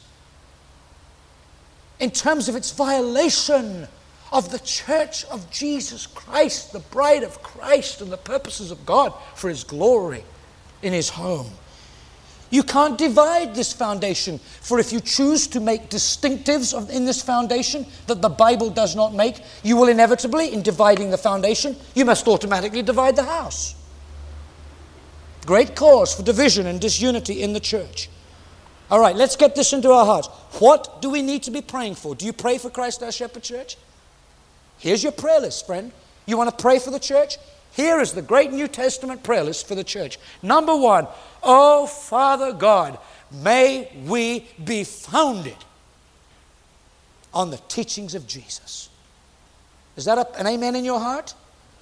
in terms of its violation of the church of Jesus Christ, the bride of Christ, and the purposes of God for His glory in His home. You can't divide this foundation, for if you choose to make distinctives of, in this foundation that the Bible does not make, you will inevitably, in dividing the foundation, you must automatically divide the house. Great cause for division and disunity in the church. All right, let's get this into our hearts. What do we need to be praying for? Do you pray for Christ our Shepherd Church? Here's your prayer list, friend. You want to pray for the church? Here is the great New Testament prayer list for the church. Number one, oh Father God, may we be founded on the teachings of Jesus. Is that a, an amen in your heart?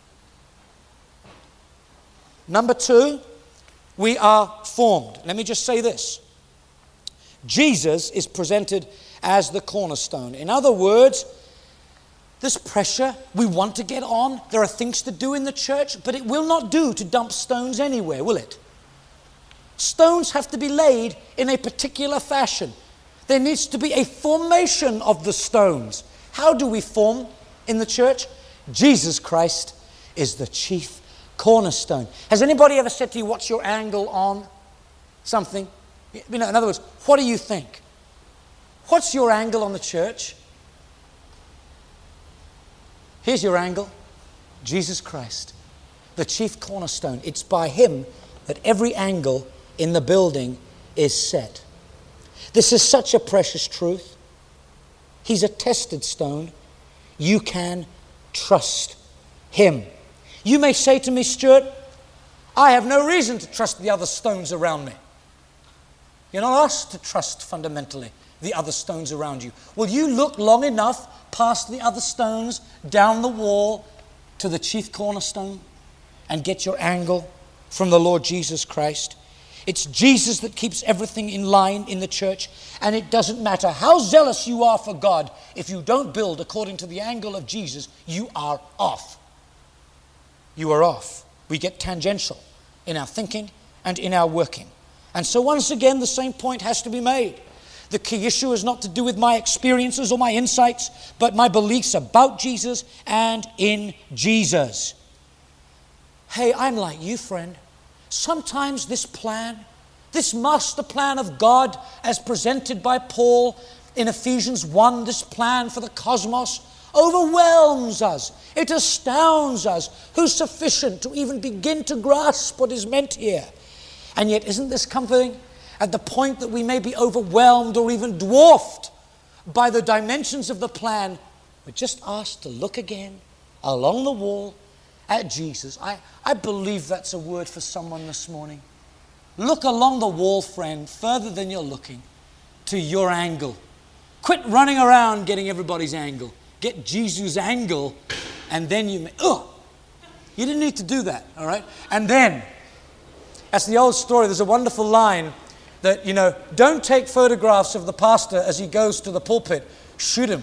Number two, we are formed. Let me just say this. Jesus is presented as the cornerstone. In other words, this pressure, we want to get on. There are things to do in the church, but it will not do to dump stones anywhere, will it? Stones have to be laid in a particular fashion. There needs to be a formation of the stones. How do we form in the church? Jesus Christ is the chief cornerstone. Has anybody ever said to you, what's your angle on something? You know, in other words, what do you think? What's your angle on the church? Here's your angle. Jesus Christ, the chief cornerstone. It's by Him that every angle in the building is set. This is such a precious truth. He's a tested stone. You can trust Him. You may say to me, Stuart, I have no reason to trust the other stones around me. You're not asked to trust fundamentally the other stones around you. Will you look long enough past the other stones, down the wall, to the chief cornerstone and get your angle from the Lord Jesus Christ? It's Jesus that keeps everything in line in the church, and it doesn't matter how zealous you are for God. If you don't build according to the angle of Jesus, you are off. You are off. We get tangential in our thinking and in our working. And so once again, the same point has to be made. The key issue is not to do with my experiences or my insights, but my beliefs about Jesus and in Jesus. Hey, I'm like you, friend. Sometimes this plan, this master plan of God as presented by Paul in Ephesians one, this plan for the cosmos, overwhelms us. It astounds us. Who's sufficient to even begin to grasp what is meant here? And yet, isn't this comforting? At the point that we may be overwhelmed or even dwarfed by the dimensions of the plan, we're just asked to look again along the wall at Jesus. I, I believe that's a word for someone this morning. Look along the wall, friend, further than you're looking, to your angle. Quit running around getting everybody's angle. Get Jesus' angle, and then you may, oh, you didn't need to do that, all right? And then, that's the old story. There's a wonderful line that, you know, don't take photographs of the pastor as he goes to the pulpit. Shoot him.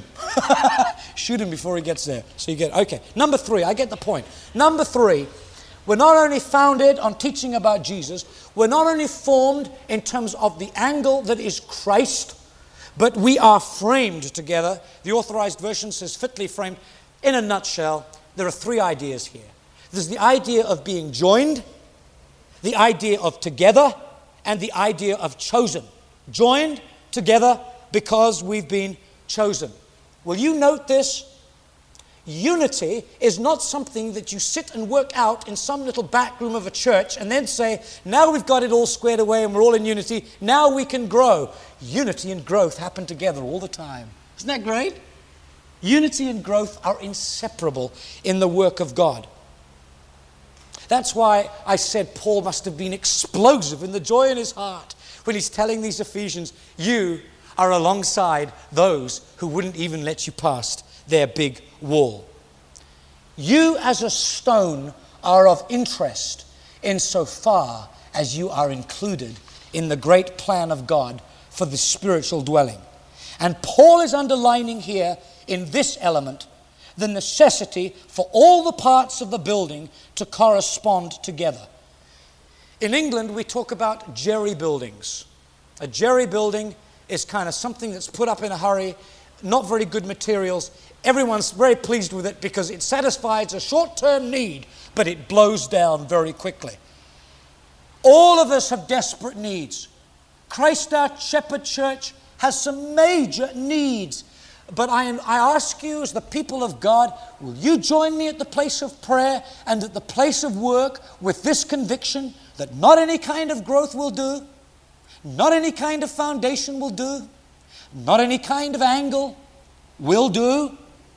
Shoot him before he gets there. So you get, okay. Number three, I get the point. Number three, we're not only founded on teaching about Jesus, we're not only formed in terms of the angle that is Christ, but we are framed together. The Authorized Version says fitly framed. In a nutshell, there are three ideas here. There's the idea of being joined, the idea of together, and the idea of chosen. Joined together because we've been chosen. Will you note this? Unity is not something that you sit and work out in some little back room of a church and then say, now we've got it all squared away and we're all in unity, now we can grow. Unity and growth happen together all the time. Isn't that great? Unity and growth are inseparable in the work of God. That's why I said Paul must have been explosive in the joy in his heart when he's telling these Ephesians, you are alongside those who wouldn't even let you past their big wall. You as a stone are of interest insofar as you are included in the great plan of God for the spiritual dwelling. And Paul is underlining here in this element the necessity for all the parts of the building to correspond together. In England, we talk about jerry buildings. A jerry building is kind of something that's put up in a hurry, not very good materials. Everyone's very pleased with it because it satisfies a short-term need, but it blows down very quickly. All of us have desperate needs. Christ our Shepherd Church has some major needs. But I, am, I ask you as the people of God, will you join me at the place of prayer and at the place of work with this conviction that not any kind of growth will do, not any kind of foundation will do, not any kind of angle will do,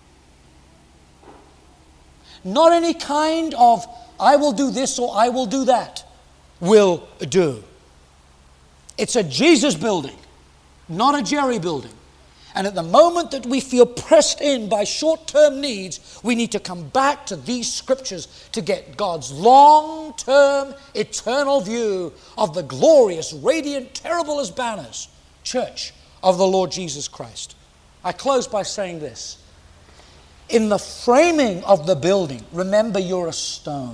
not any kind of I will do this or I will do that will do. It's a Jesus building, not a Jerry building. And at the moment that we feel pressed in by short-term needs, we need to come back to these scriptures to get God's long-term, eternal view of the glorious, radiant, terrible as banners church of the Lord Jesus Christ. I close by saying this. In the framing of the building, remember you're a stone.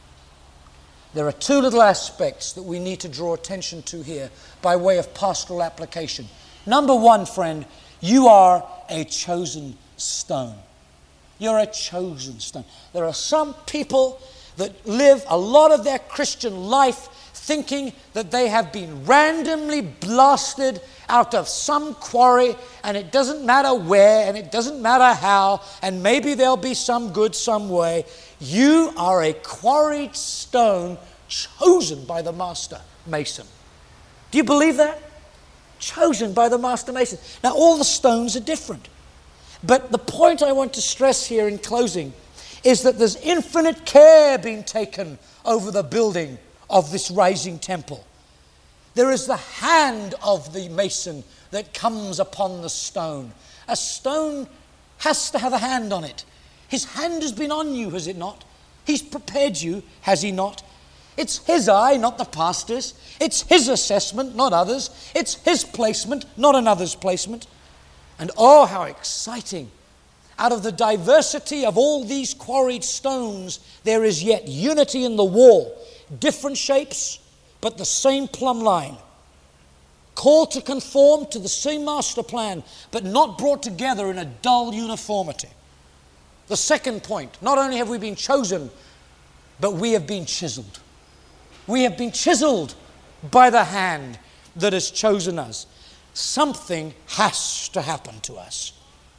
There are two little aspects that we need to draw attention to here by way of pastoral application. Number one, friend, you are a chosen stone. You're a chosen stone. There are some people that live a lot of their Christian life thinking that they have been randomly blasted out of some quarry, and it doesn't matter where, and it doesn't matter how, and maybe there'll be some good some way. You are a quarried stone chosen by the master mason. Do you believe that? Chosen by the master mason. Now, all the stones are different. But the point I want to stress here in closing is that there's infinite care being taken over the building of this rising temple. There is the hand of the mason that comes upon the stone. A stone has to have a hand on it. His hand has been on you, has it not? He's prepared you, has he not? It's his eye, not the pastor's. It's his assessment, not others. It's his placement, not another's placement. And oh, how exciting. Out of the diversity of all these quarried stones, there is yet unity in the wall. Different shapes, but the same plumb line. Called to conform to the same master plan, but not brought together in a dull uniformity. The second point, not only have we been chosen, but we have been chiseled. We have been chiseled by the hand that has chosen us. Something has to happen to us.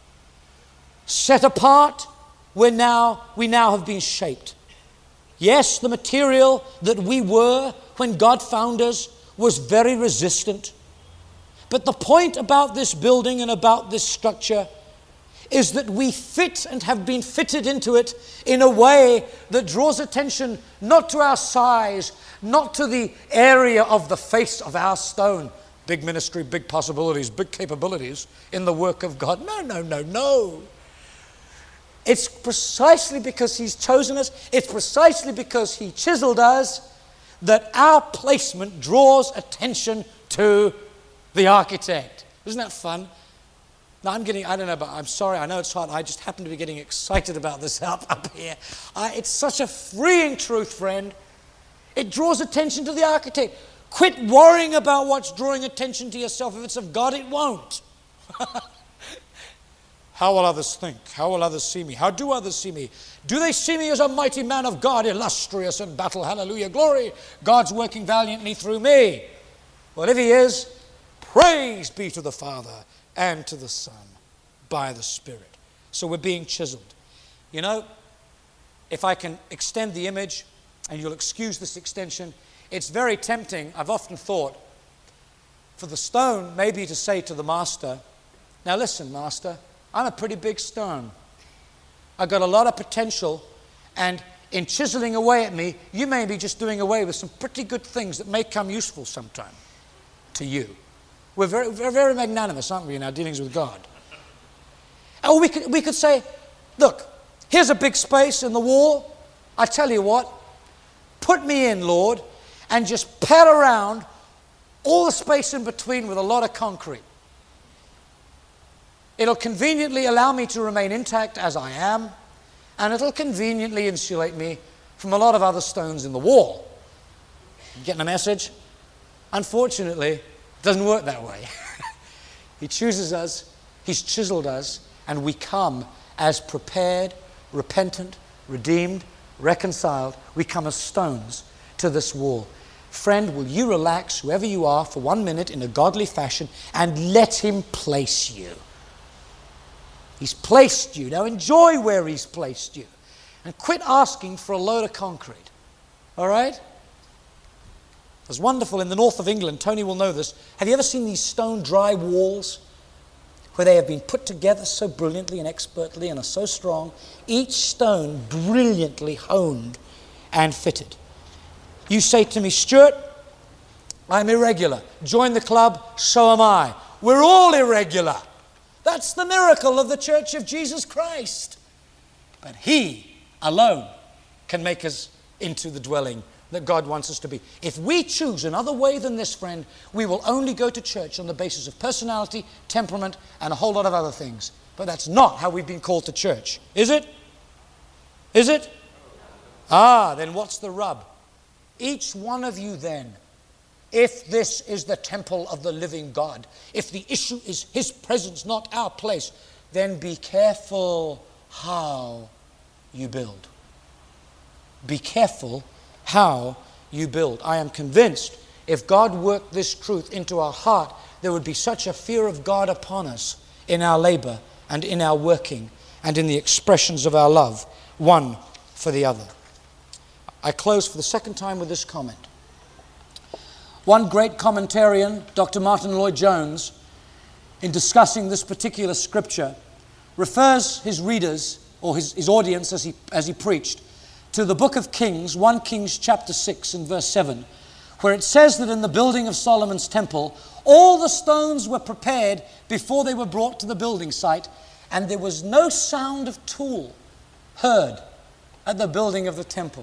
Set apart, we're now, we now have been shaped. Yes, the material that we were when God found us was very resistant. But the point about this building and about this structure is that we fit and have been fitted into it in a way that draws attention not to our size, not to the area of the face of our stone. Big ministry, big possibilities, big capabilities in the work of God. No, no, no, no. It's precisely because He's chosen us, it's precisely because He chiseled us, that our placement draws attention to the architect. Isn't that fun? Now I'm getting, I don't know, but I'm sorry, I know it's hot. I just happen to be getting excited about this up, up here. I, it's such a freeing truth, friend. It draws attention to the architect. Quit worrying about what's drawing attention to yourself. If it's of God, it won't. How will others think? How will others see me? How do others see me? Do they see me as a mighty man of God, illustrious in battle? Hallelujah, glory. God's working valiantly through me. Well, if He is, praise be to the Father and to the Son by the Spirit. So we're being chiseled. You know, if I can extend the image, and you'll excuse this extension, it's very tempting, I've often thought, for the stone maybe to say to the master, now listen, master, I'm a pretty big stone. I've got a lot of potential, and in chiseling away at me, you may be just doing away with some pretty good things that may come useful sometime to you. We're very, we're very magnanimous, aren't we, in our dealings with God? Or we could, we could say, look, here's a big space in the wall. I tell you what, put me in, Lord, and just pad around all the space in between with a lot of concrete. It'll conveniently allow me to remain intact as I am, and it'll conveniently insulate me from a lot of other stones in the wall. You getting a message? Unfortunately, it doesn't work that way. He chooses us, He's chiseled us, and we come as prepared, repentant, redeemed, reconciled. We come as stones to this wall. Friend, will you relax, whoever you are, for one minute in a godly fashion and let Him place you? He's placed you. Now enjoy where He's placed you. And quit asking for a load of concrete. All right? was wonderful in the north of England. Tony will know this. Have you ever seen these stone dry walls where they have been put together so brilliantly and expertly and are so strong? Each stone brilliantly honed and fitted. You say to me, Stuart, I'm irregular. Join the club, so am I. We're all irregular. That's the miracle of the Church of Jesus Christ. But He alone can make us into the dwelling that God wants us to be. If we choose another way than this, friend, we will only go to church on the basis of personality, temperament, and a whole lot of other things. But that's not how we've been called to church. Is it? Is it? Ah, then what's the rub? Each one of you then, if this is the temple of the living God, if the issue is His presence, not our place, then be careful how you build. Be careful how you build. I am convinced if God worked this truth into our heart, there would be such a fear of God upon us in our labor and in our working and in the expressions of our love, one for the other. I close for the second time with this comment. One great commentarian, Doctor Martin Lloyd-Jones, in discussing this particular scripture, refers his readers or his, his audience as he, as he preached to the book of Kings, First Kings chapter six and verse seven, where it says that in the building of Solomon's temple, all the stones were prepared before they were brought to the building site, and there was no sound of tool heard at the building of the temple.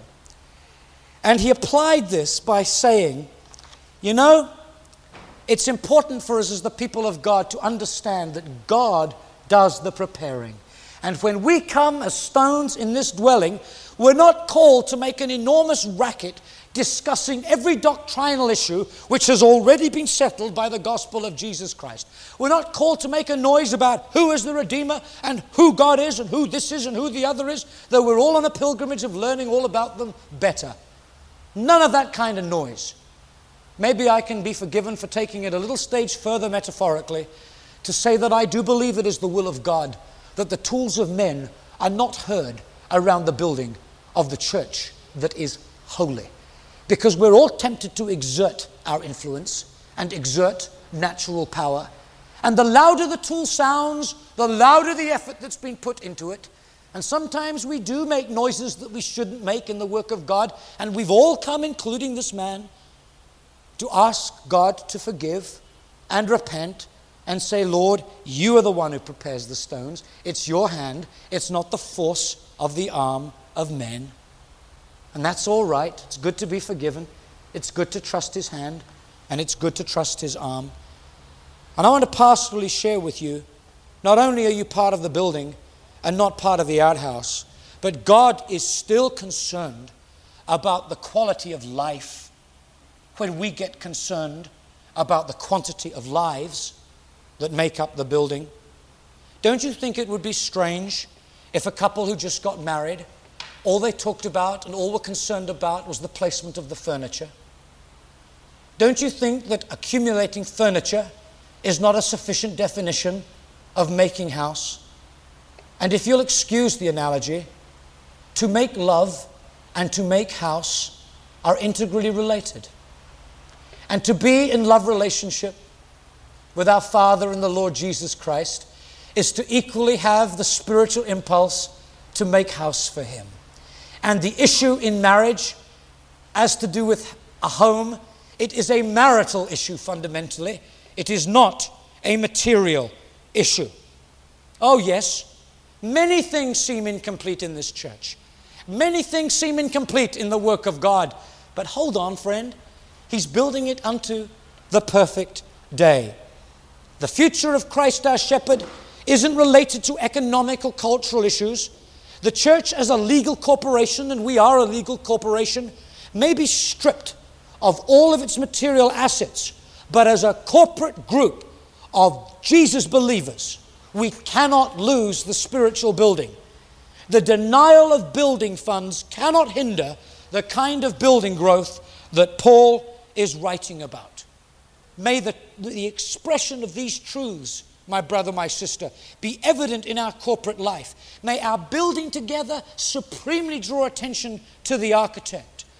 And he applied this by saying, you know, it's important for us as the people of God to understand that God does the preparing. And when we come as stones in this dwelling, we're not called to make an enormous racket discussing every doctrinal issue which has already been settled by the gospel of Jesus Christ. We're not called to make a noise about who is the Redeemer and who God is and who this is and who the other is, though we're all on a pilgrimage of learning all about them better. None of that kind of noise. Maybe I can be forgiven for taking it a little stage further metaphorically to say that I do believe it is the will of God that the tools of men are not heard around the building of the church that is holy. Because we're all tempted to exert our influence and exert natural power. And the louder the tool sounds, the louder the effort that's been put into it. And sometimes we do make noises that we shouldn't make in the work of God. And we've all come, including this man, to ask God to forgive and repent and say, Lord, you are the one who prepares the stones. It's your hand. It's not the force of the arm of men. And that's all right. It's good to be forgiven. It's good to trust His hand. And it's good to trust His arm. And I want to pastorally share with you, not only are you part of the building and not part of the outhouse, but God is still concerned about the quality of life when we get concerned about the quantity of lives that make up the building. Don't you think it would be strange if a couple who just got married, all they talked about and all were concerned about was the placement of the furniture? Don't you think that accumulating furniture is not a sufficient definition of making house? And if you'll excuse the analogy, to make love and to make house are integrally related. And to be in love relationship with our Father and the Lord Jesus Christ is to equally have the spiritual impulse to make house for Him. And the issue in marriage, as to do with a home, it is a marital issue fundamentally. It is not a material issue. Oh yes, many things seem incomplete in this church. Many things seem incomplete in the work of God. But hold on, friend. He's building it unto the perfect day. The future of Christ our shepherd isn't related to economical, cultural issues. The church as a legal corporation, and we are a legal corporation, may be stripped of all of its material assets, but as a corporate group of Jesus believers, we cannot lose the spiritual building. The denial of building funds cannot hinder the kind of building growth that Paul is writing about. May the, the expression of these truths, my brother, my sister, be evident in our corporate life. May our building together supremely draw attention to the architect.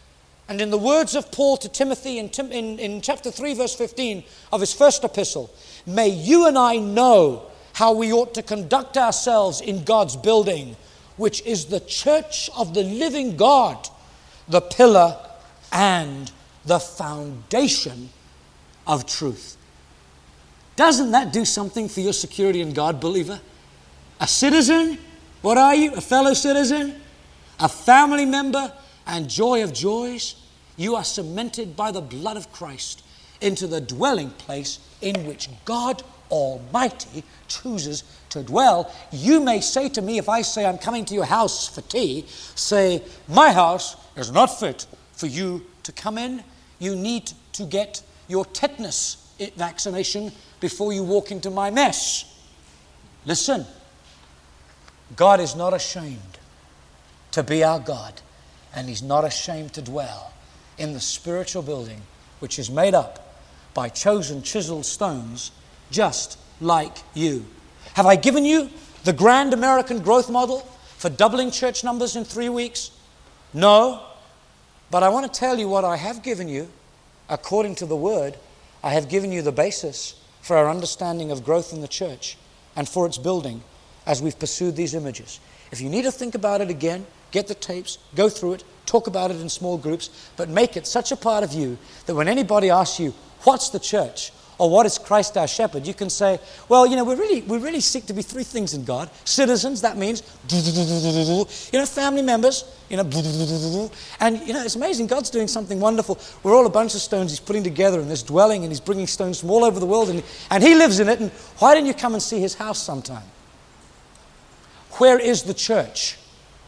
And in the words of Paul to Timothy in, Tim, in, in chapter three, verse fifteen of his first epistle, may you and I know how we ought to conduct ourselves in God's building, which is the church of the living God, the pillar and the foundation of truth. Doesn't that do something for your security in God, believer? A citizen? What are you? A fellow citizen? A family member? And joy of joys? You are cemented by the blood of Christ into the dwelling place in which God Almighty chooses to dwell. You may say to me, if I say I'm coming to your house for tea, say, my house is not fit for you to come in. You need to get your tetanus vaccination before you walk into my mess. Listen, God is not ashamed to be our God, and He's not ashamed to dwell in the spiritual building which is made up by chosen chiseled stones just like you. Have I given you the grand American growth model for doubling church numbers in three weeks? No. But I want to tell you what I have given you. According to the Word, I have given you the basis for our understanding of growth in the church and for its building as we've pursued these images. If you need to think about it again, get the tapes, go through it, talk about it in small groups, but make it such a part of you that when anybody asks you, what's the church? Or what is Christ our shepherd? You can say, well, you know, we really, we really seek to be three things in God. Citizens, that means, you know, family members, you know, and, you know, it's amazing. God's doing something wonderful. We're all a bunch of stones He's putting together in this dwelling, and He's bringing stones from all over the world, and, and He lives in it. And why don't you come and see His house sometime? Where is the church?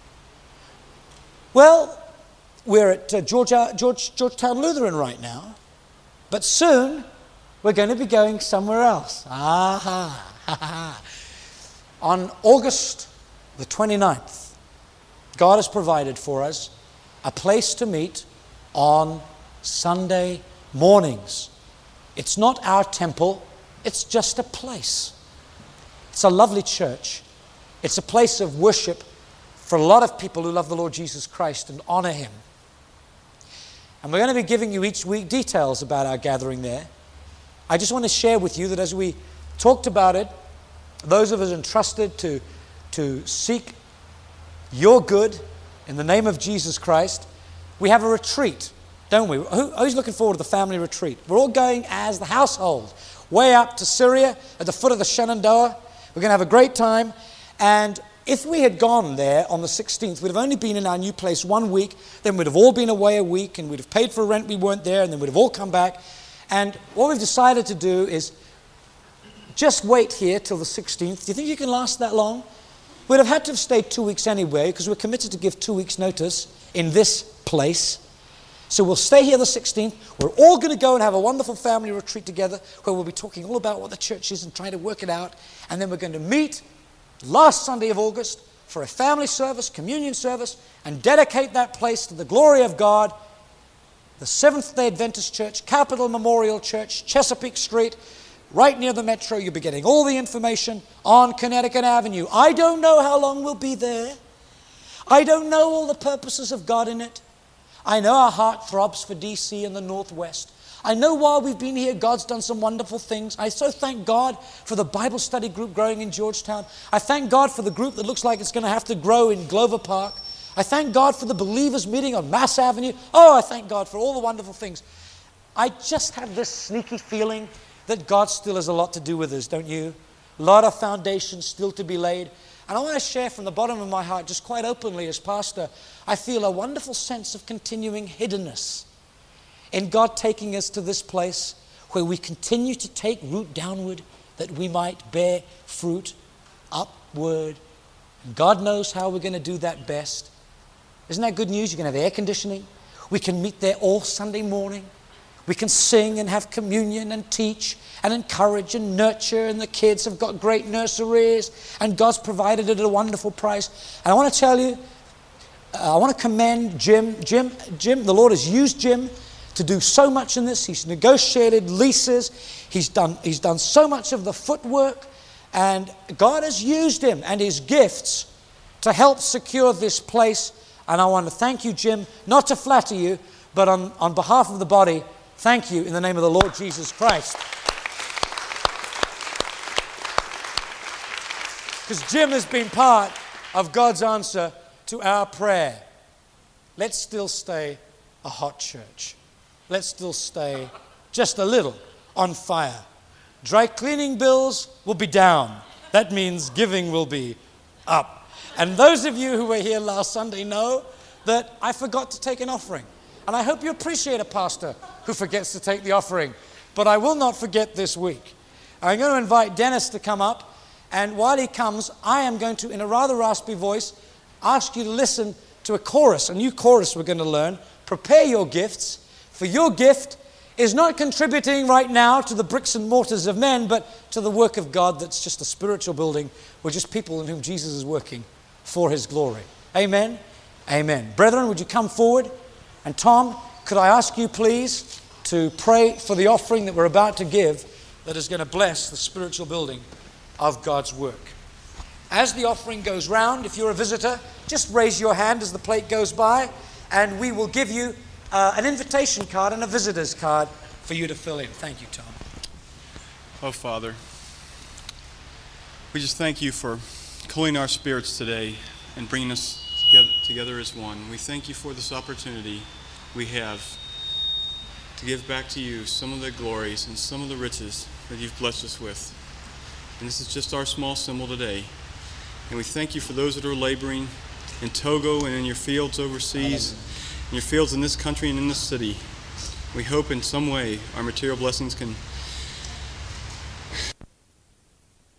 Well, we're at uh, Georgia, George, Georgetown Lutheran right now, but soon we're going to be going somewhere else. Aha. On August the twenty-ninth, God has provided for us a place to meet on Sunday mornings. It's not our temple, it's just a place. It's a lovely church. It's a place of worship for a lot of people who love the Lord Jesus Christ and honor Him. And we're going to be giving you each week details about our gathering there. I just want to share with you that as we talked about it, those of us entrusted to, to seek your good in the name of Jesus Christ, we have a retreat, don't we? Who, who's looking forward to the family retreat? We're all going as the household, way up to Syria at the foot of the Shenandoah. We're going to have a great time. And if we had gone there on the sixteenth, we'd have only been in our new place one week, then we'd have all been away a week, and we'd have paid for rent, we weren't there, and then we'd have all come back. And what we've decided to do is just wait here till the sixteenth. Do you think you can last that long? We'd have had to have stayed two weeks anyway, because we're committed to give two weeks' notice in this place. So we'll stay here the sixteenth. We're all going to go and have a wonderful family retreat together, where we'll be talking all about what the church is and trying to work it out. And then we're going to meet last Sunday of August for a family service, communion service, and dedicate that place to the glory of God. The Seventh-day Adventist Church, Capital Memorial Church, Chesapeake Street, right near the metro. You'll be getting all the information on Connecticut Avenue. I don't know how long we'll be there. I don't know all the purposes of God in it. I know our heart throbs for D C and the Northwest. I know while we've been here, God's done some wonderful things. I so thank God for the Bible study group growing in Georgetown. I thank God for the group that looks like it's going to have to grow in Glover Park. I thank God for the believers meeting on Mass Avenue. Oh, I thank God for all the wonderful things. I just have this sneaky feeling that God still has a lot to do with us, don't you? A lot of foundations still to be laid. And I want to share from the bottom of my heart, just quite openly as pastor, I feel a wonderful sense of continuing hiddenness in God taking us to this place where we continue to take root downward that we might bear fruit upward. And God knows how we're going to do that best. Isn't that good news? You're going to have air conditioning. We can meet there all Sunday morning. We can sing and have communion and teach and encourage and nurture, and the kids have got great nurseries, and God's provided it at a wonderful price. And I want to tell you, uh, I want to commend Jim. Jim, Jim, the Lord has used Jim to do so much in this. He's negotiated leases. He's done, he's done so much of the footwork, and God has used him and his gifts to help secure this place. And I want to thank you, Jim, not to flatter you, But on, on behalf of the body, thank you in the name of the Lord Jesus Christ. Because Jim has been part of God's answer to our prayer. Let's still stay a hot church. Let's still stay just a little on fire. Dry cleaning bills will be down. That means giving will be up. And those of you who were here last Sunday know that I forgot to take an offering. And I hope you appreciate a pastor who forgets to take the offering. But I will not forget this week. I'm going to invite Dennis to come up. And while he comes, I am going to, in a rather raspy voice, ask you to listen to a chorus, a new chorus we're going to learn. Prepare your gifts, for your gift is not contributing right now to the bricks and mortars of men, but to the work of God that's just a spiritual building. We're just people in whom Jesus is working for his glory. Amen? Amen. Brethren, would you come forward? And Tom, could I ask you please to pray for the offering that we're about to give that is going to bless the spiritual building of God's work. As the offering goes round, if you're a visitor, just raise your hand as the plate goes by, and we will give you uh, an invitation card and a visitor's card for you to fill in. Thank you, Tom. Oh, Father, we just thank you for cooling our spirits today and bringing us together, together as one. We thank you for this opportunity we have to give back to you some of the glories and some of the riches that you've blessed us with. And this is just our small symbol today. And we thank you for those that are laboring in Togo and in your fields overseas, in your fields in this country and in this city. We hope in some way our material blessings can